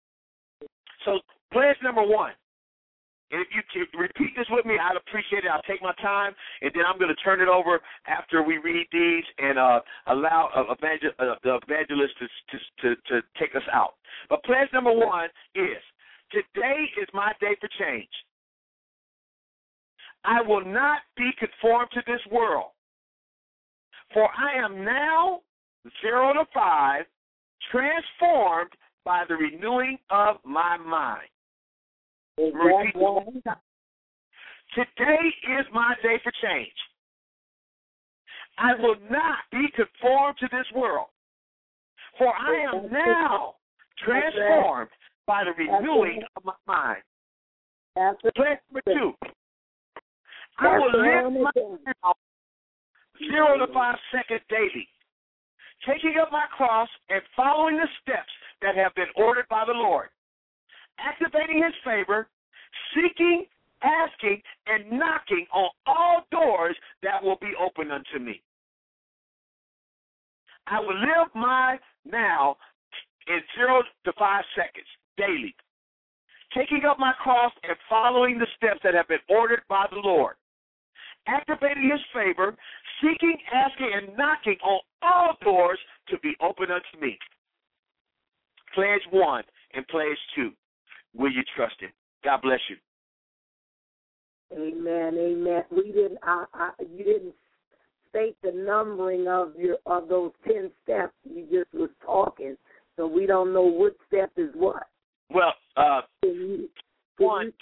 So pledge number 1. And if you could repeat this with me, I'd appreciate it. I'll take my time, and then I'm going to turn it over after we read these and allow the evangelist to take us out. But pledge number 1 is, today is my day for change. I will not be conformed to this world, for I am now 0 to 5 transformed by the renewing of my mind. Repeat. Today is my day for change. I will not be conformed to this world, for I am now transformed by the renewing of my mind. Pledge number 2. I will live my now 0 to 5 seconds daily, taking up my cross and following the steps that have been ordered by the Lord, activating his favor, seeking, asking, and knocking on all doors that will be open unto me. I will live my now in 0 to 5 seconds daily, taking up my cross and following the steps that have been ordered by the Lord, activating his favor, seeking, asking, and knocking on all doors to be open unto me. Pledge 1 and pledge 2. Will you trust him? God bless you.
Amen. Amen. We didn't. You didn't state the numbering of those 10 steps. You just was talking, so we don't know what step is what.
Well, pledge 1.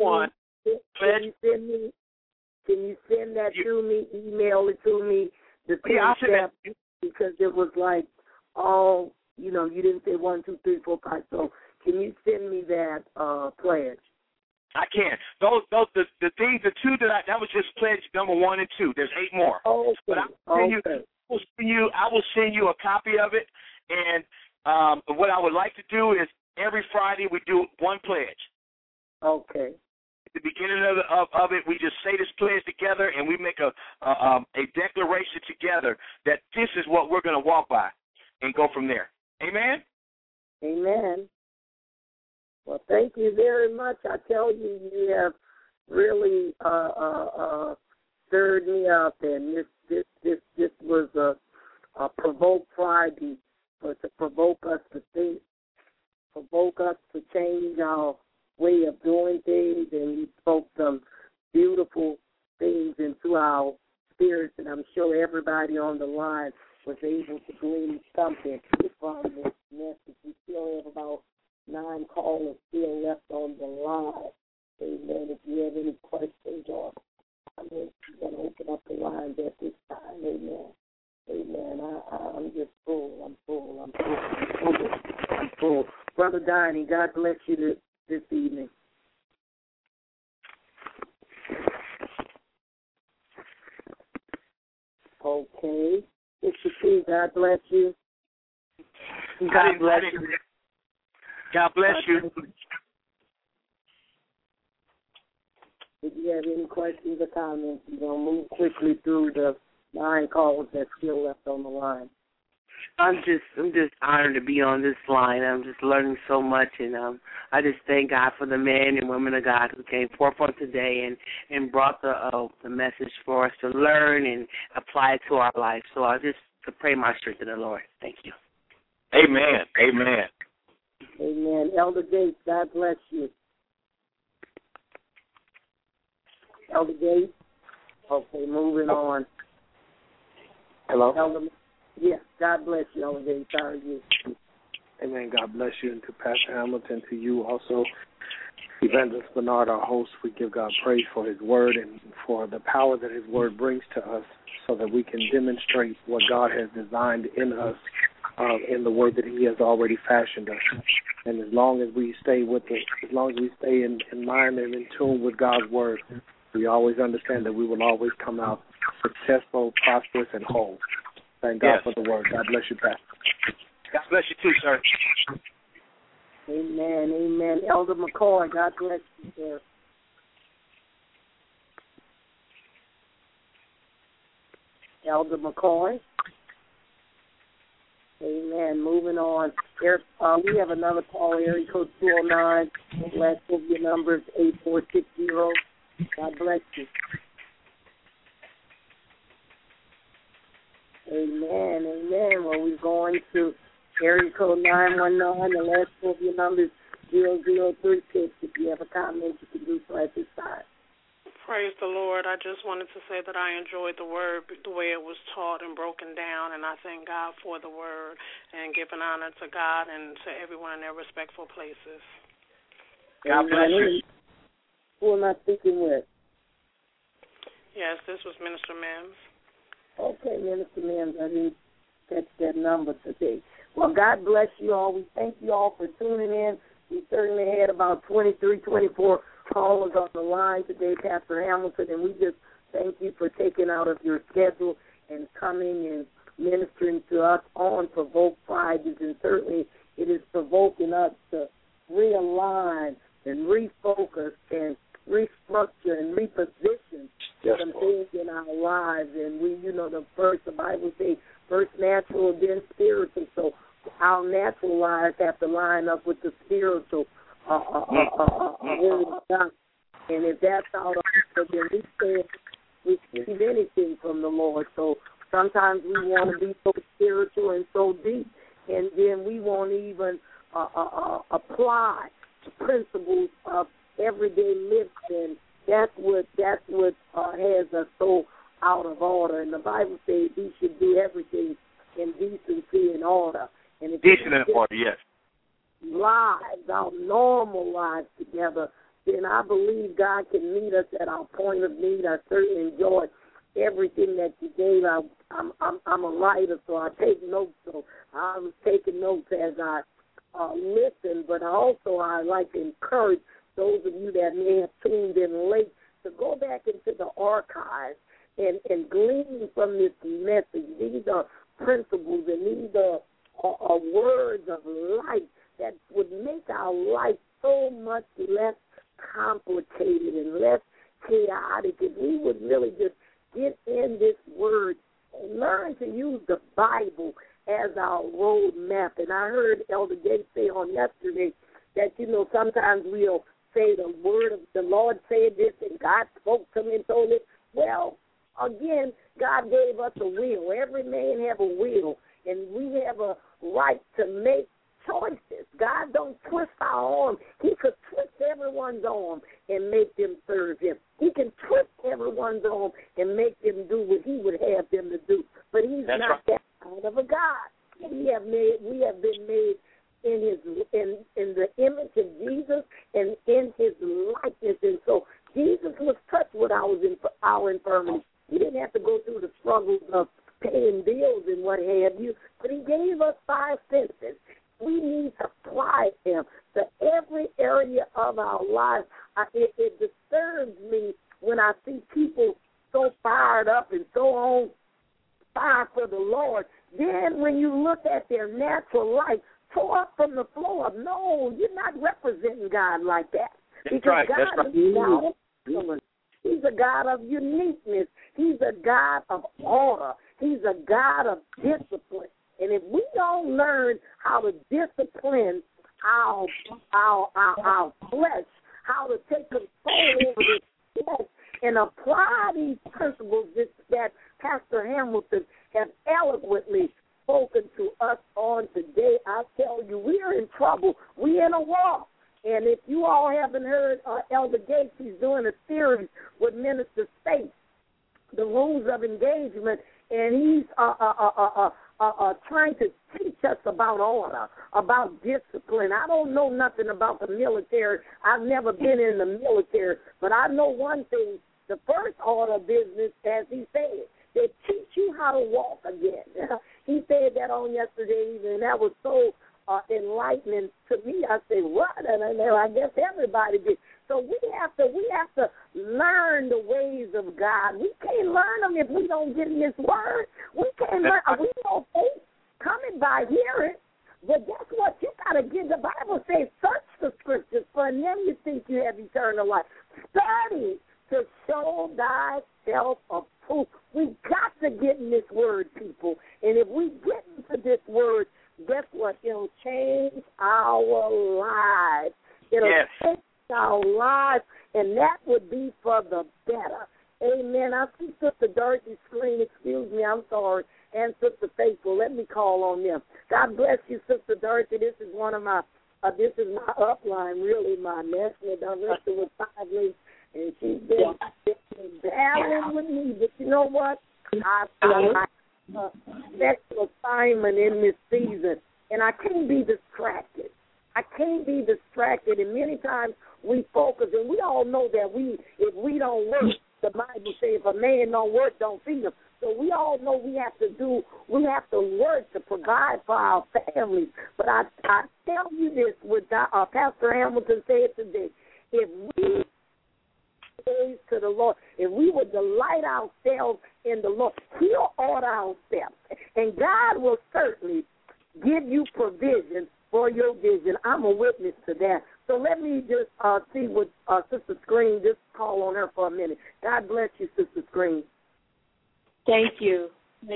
Can you send that to me? Email it to me. The 10 steps, because it was like all. You didn't say 1, 2, 3, 4, 5. So can you send me that pledge?
I can. The things, the 2 that was just pledge number 1 and 2. There's 8 more.
Okay.
But I will send you a copy of it, And what I would like to do is every Friday we do one pledge.
Okay.
At the beginning of it, we just say this pledge together, and we make a declaration together that this is what we're going to walk by and go from there. Amen?
Amen. Well, thank you very much. I tell you, you have really stirred me up, and this was a Provoke Friday, but to provoke us to think, provoke us to change our way of doing things, and you spoke some beautiful things into our spirits, and I'm sure everybody on the line was able to glean something from this message. We still have about 9 callers still left on the line. Amen. If you have any questions or comments, you're going to open up the lines at this time. Amen. Amen. I'm just full. I'm full. Brother Donnie, God bless you this evening. Okay. Mr. P, God bless you. God bless you.
God bless you.
If you have any questions or comments, we're going to move quickly through the 9 calls that's still left on the line.
I'm just honored to be on this line. I'm just learning so much, and I just thank God for the men and women of God who came forth on today and brought the message for us to learn and apply it to our life. So I just to pray my strength in the Lord. Thank you.
Amen. Amen.
Amen. Elder Gates, God bless you. Elder Gates. Okay, moving on.
Hello?
Elder, yes, God bless you, Elder Gates. How are you?
Amen. God bless you, and to Pastor Hamilton, to you also, Evangelist Bernard, our host. We give God praise for his word and for the power that his word brings to us so that we can demonstrate what God has designed in us in the word that he has already fashioned us. And as long as we stay with it, as long as we stay in line and in tune with God's word, we always understand that we will always come out successful, prosperous, and whole. Thank God for the word. God bless you, Pastor.
God bless you too, sir.
Amen. Amen. Elder McCoy, God bless you, sir. Elder McCoy. Amen. Moving on. We have another call, area code 209. Last of your numbers, 8460. God bless you. Amen. Amen. Well, we're going to area code 919. The last of your numbers, 0036. If you have a comment, you can do so at this time.
Praise the Lord. I just wanted to say that I enjoyed the word, the way it was taught and broken down, and I thank God for the word and giving honor to God and to everyone in their respectful places.
God bless you.
Who am I speaking with?
Yes, this was Minister Mims.
Okay, Minister Mims, I didn't catch that number today. Well, God bless you all. We thank you all for tuning in. We certainly had about 23, 24 callers on the line today, Pastor Hamilton, and we just thank you for taking out of your schedule and coming and ministering to us on Provoke Fridays, and certainly it is provoking us to realign and refocus and restructure and reposition some things in our lives. And we, the Bible says, first natural, then spiritual. So our natural lives have to line up with the spiritual word of God. And if that's out of us, then we can't receive anything from the Lord. So sometimes we want to be so spiritual and so deep, and then we won't even apply the principles of everyday living. That's what has us so out of order. And the Bible says we should do everything in decency and order. And if
decent and order, yes.
Lives, our normal lives together, then I believe God can meet us at our point of need. I certainly enjoyed everything that you gave. I'm a writer, so I take notes. So I was taking notes as I listen, but I like to encourage those of you that may have tuned in late to go back into the archives and glean from this message. These are principles, and these are words of life that would make our life so much less complicated and less chaotic. If we would really just get in this word and learn to use the Bible as our road map. And I heard Elder Gates say on yesterday that, sometimes we'll say the word of the Lord said this and God spoke to me and told it. Well, again, God gave us a will. Every man have a will, and we have a right to make choices. God don't twist our arm. He could twist everyone's arm and make them serve him. He can twist everyone's arm and make them do what he would have them to do. But he's not that kind of a God. We have been made in the image of Jesus and in his likeness. And so Jesus was touched with our infirmity. He didn't have to go through the struggles of paying bills and what have you, but he gave us 5 senses. We need to apply them to every area of our lives. It disturbs me when I see people so fired up and so on fire for the Lord. Then when you look at their natural life, tore up from the floor, no, you're not representing God like that.
That's
because
right.
God
That's right.
is God of excellence. He's a God of uniqueness. He's a God of order. He's a God of discipline. And if we don't learn how to discipline our flesh, how to take control over this flesh, and apply these principles that Pastor Hamilton has eloquently spoken to us on today, I tell you, we are in trouble. We're in a war. And if you all haven't heard Elder Gates, he's doing a series with Minister States, The Rules of Engagement, and he's trying to teach us about order, about discipline. I don't know nothing about the military. I've never been in the military, but I know one thing. The first order of business, as he said, they teach you how to walk again. He said that on yesterday evening, and that was so enlightening to me. I said, what? And I guess everybody did. So we have to learn the ways of God. We can't learn them if we don't get in His Word. We can't learn. We know faith coming by hearing. But guess what? You got to get, the Bible says, search the Scriptures, for in them you think you have eternal life. Study to show thyself approved. We got to get in this Word, people. And if we get into this Word, guess what? It'll change our lives. It'll change our lives, and that would be for the better. Amen. I see Sister Dorothy's screen. Excuse me, I'm sorry. And Sister Faithful. Let me call on them. God bless you, Sister Dorothy. This is one of my, this is my upline, really, my national director with 5 weeks, and she's been battling with me. But you know what? I special assignment in this season, and I can't be distracted. And many times we focus, and we all know that if we don't work, the Bible says if a man don't work, don't feed him. So we all know we have to work to provide for our families. But I tell you this, what Pastor Hamilton said today, if we praise to the Lord, if we would delight ourselves in the Lord, He'll order our steps, and God will certainly give you provision for your vision. I'm a witness to that. So let me just see what Sister Screen, just call on her for a minute. God bless you, Sister Screen.
Thank you.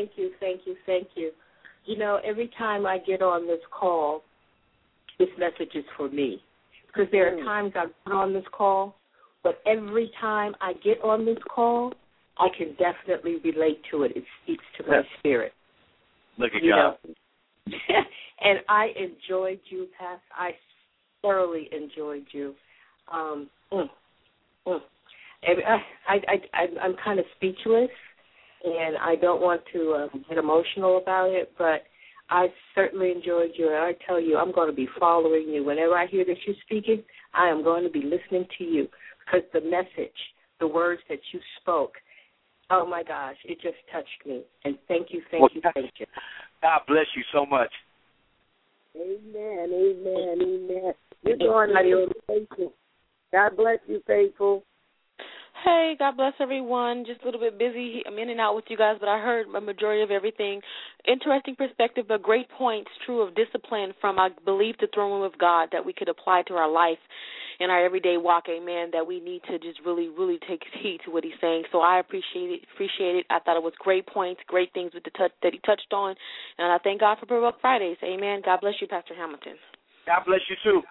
You know, every time I get on this call, this message is for me. Because there are times I've been on this call, but every time I get on this call, I can definitely relate to it. It speaks to my spirit.
Look at God.
And I enjoyed you, Pastor. I thoroughly enjoyed you. I'm kind of speechless, and I don't want to get emotional about it, but I certainly enjoyed you, and I tell you, I'm going to be following you. Whenever I hear that you're speaking, I am going to be listening to you, because the message, the words that you spoke, oh, my gosh, it just touched me. And thank you.
God bless you so much.
Amen. You're doing it, Faithful. God bless you, Faithful.
okay. God bless everyone. Just a little bit busy. I'm in and out with you guys, but I heard a majority of everything. Interesting perspective, but great points, true, of discipline from, I believe, the throne room of God that we could apply to our life in our everyday walk, amen, that we need to just really, really take heed to what he's saying. So I appreciate it. I thought it was great points, great things with the that he touched on, and I thank God for Provoke Fridays. Amen. God bless you, Pastor Hamilton.
God bless you, too.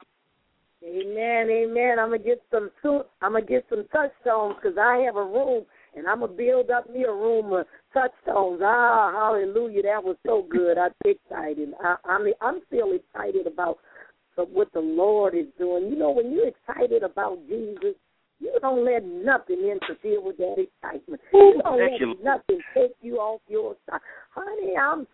Amen, amen. I'm gonna get some touchstones because I have a room, and I'm gonna build up me a room of touchstones. Ah, hallelujah! That was so good. I'm excited. I'm still excited about what the Lord is doing. You know, when you're excited about Jesus, you don't let nothing interfere with that excitement. You don't let nothing take you off your side, honey.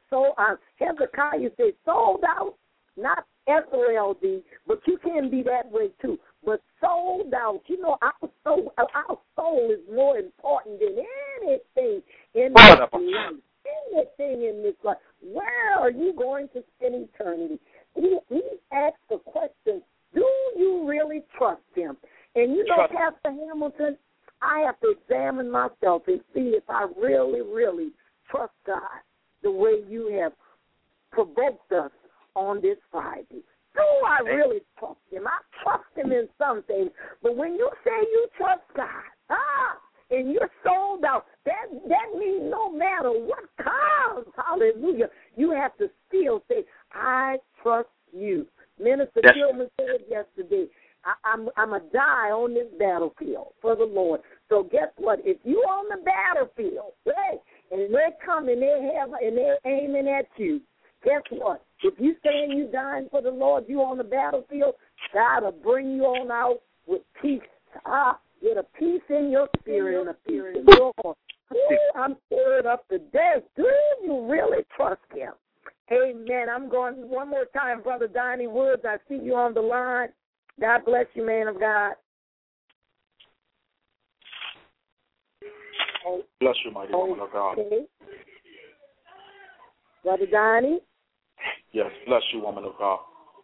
Hezekiah said, sold out, not SOLD, but you can be that way too. But sold out, you know, our soul is more important than anything in this life. Anything in this life. Where are you going to spend eternity? He asked the question, do you really trust him? And you know, Pastor Hamilton, I have to examine myself and see if I really, really trust God the way you have provoked us on this Friday. Do I really trust him? I trust him in some things. But when you say you trust God, and you're sold out, that means no matter what comes, hallelujah, you have to still say, I trust you. Minister Tillman said yesterday, I'm a die on this battlefield for the Lord. So guess what? If you on the battlefield, hey, and they're coming, they're aiming at you, guess what? If you saying you dying for the Lord, you on the battlefield, God will bring you on out with peace. With a peace in your spirit and a peace in your heart. I'm stirred up to death. Do you really trust him? Amen. I'm going one more time, Brother Donnie Woods. I see you on the line. God bless you, man of God.
Bless you, mighty woman of God.
Brother Donnie?
Yes, bless you, woman of God.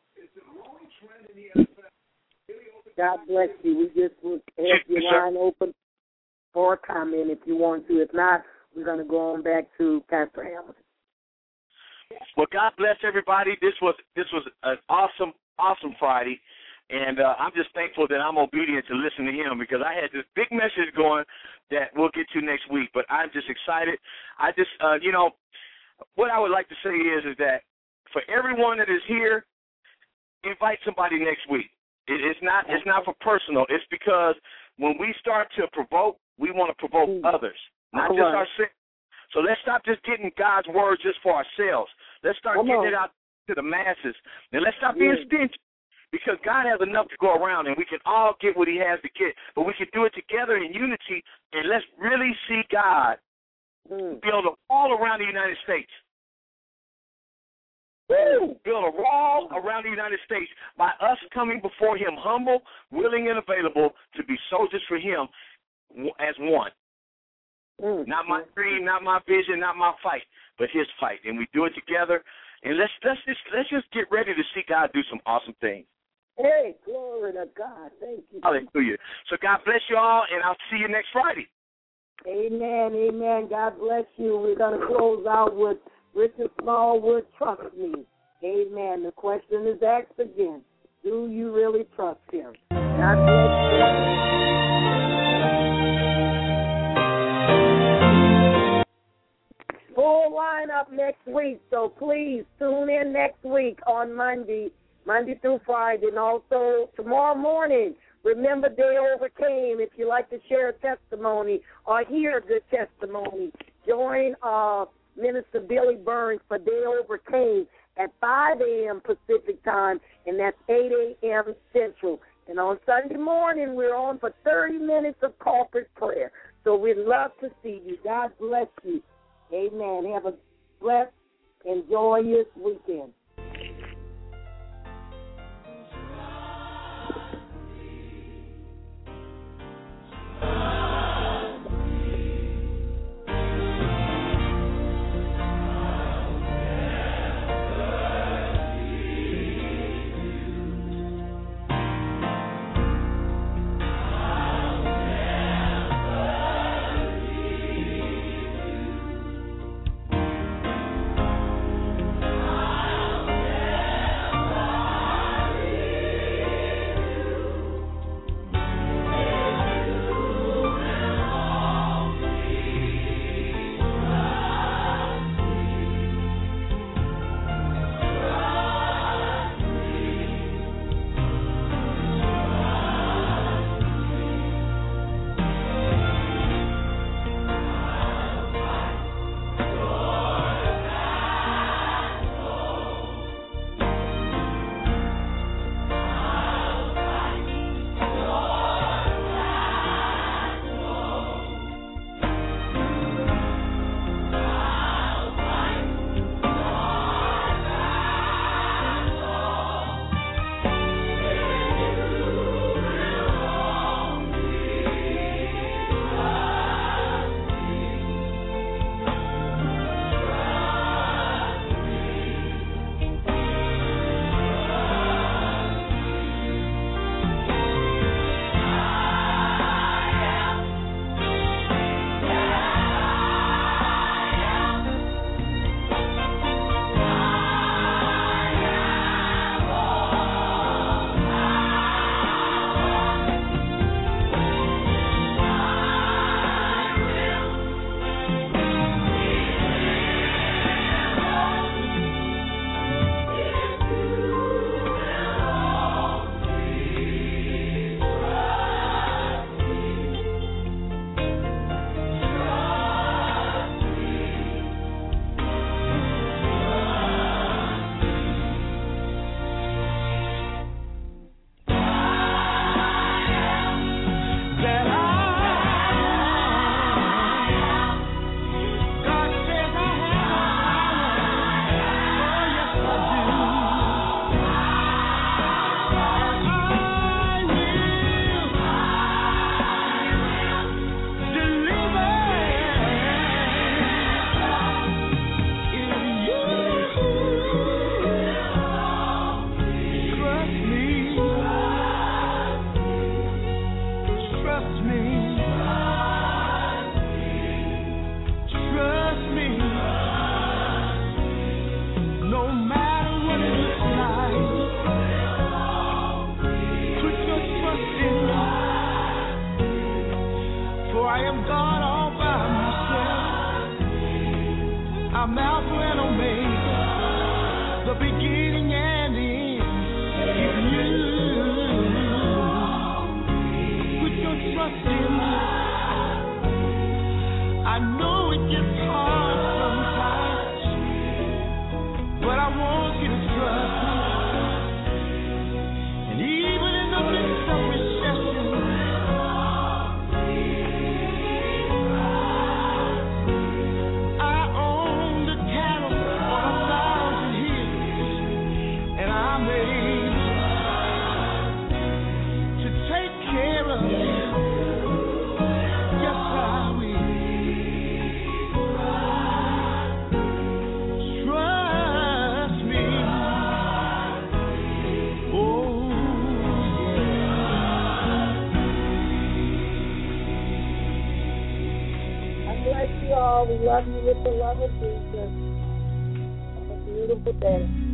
God bless you. We just will have your line open for a comment if you want to. If not, we're going to go on back to Pastor Hamilton.
Well, God bless everybody. This was an awesome Friday, and I'm just thankful that I'm obedient to listen to him because I had this big message going that we'll get to next week. But I'm just excited. I just, what I would like to say is that for everyone that is here, invite somebody next week. It's not for personal. It's because when we start to provoke, we want to provoke others, not just ourselves. So let's stop just getting God's word just for ourselves. Let's start getting it out to the masses. And let's stop being stingy because God has enough to go around and we can all get what he has to get. But we can do it together in unity and let's really see God build all around the United States. Build a wall around the United States by us coming before him humble, willing, and available to be soldiers for him as one. Not my dream, not my vision, not my fight, but his fight. And we do it together. And let's just get ready to see God do some awesome things.
Hey, glory to God. Thank you.
Hallelujah. So God bless you all, and I'll see you next Friday.
Amen, amen. God bless you. We're going to close out with Richard Smallwood, trust me. Amen. The question is asked again. Do you really trust him? God bless you. Full lineup next week, so please tune in next week on Monday through Friday, and also tomorrow morning. Remember, they overcame. If you like to share a testimony or hear a good testimony, join Minister Billy Burns for They Overcame at 5 a.m. Pacific time, and that's 8 a.m. Central. And on Sunday morning, we're on for 30 minutes of corporate prayer. So we'd love to see you. God bless you. Amen. Have a blessed and joyous weekend.
I'm God all by myself. I'm Alpha and Omega, the beginning and the end. You put your trust in me. I know it gets hard sometimes, but I want you to trust me. And even in the midst of recession, I own the cattle on 1,000 hills, and I'm able to take care of you. Yes, I will. Trust me. Oh,
I bless you all. We love you with the love of Jesus. Have a beautiful day.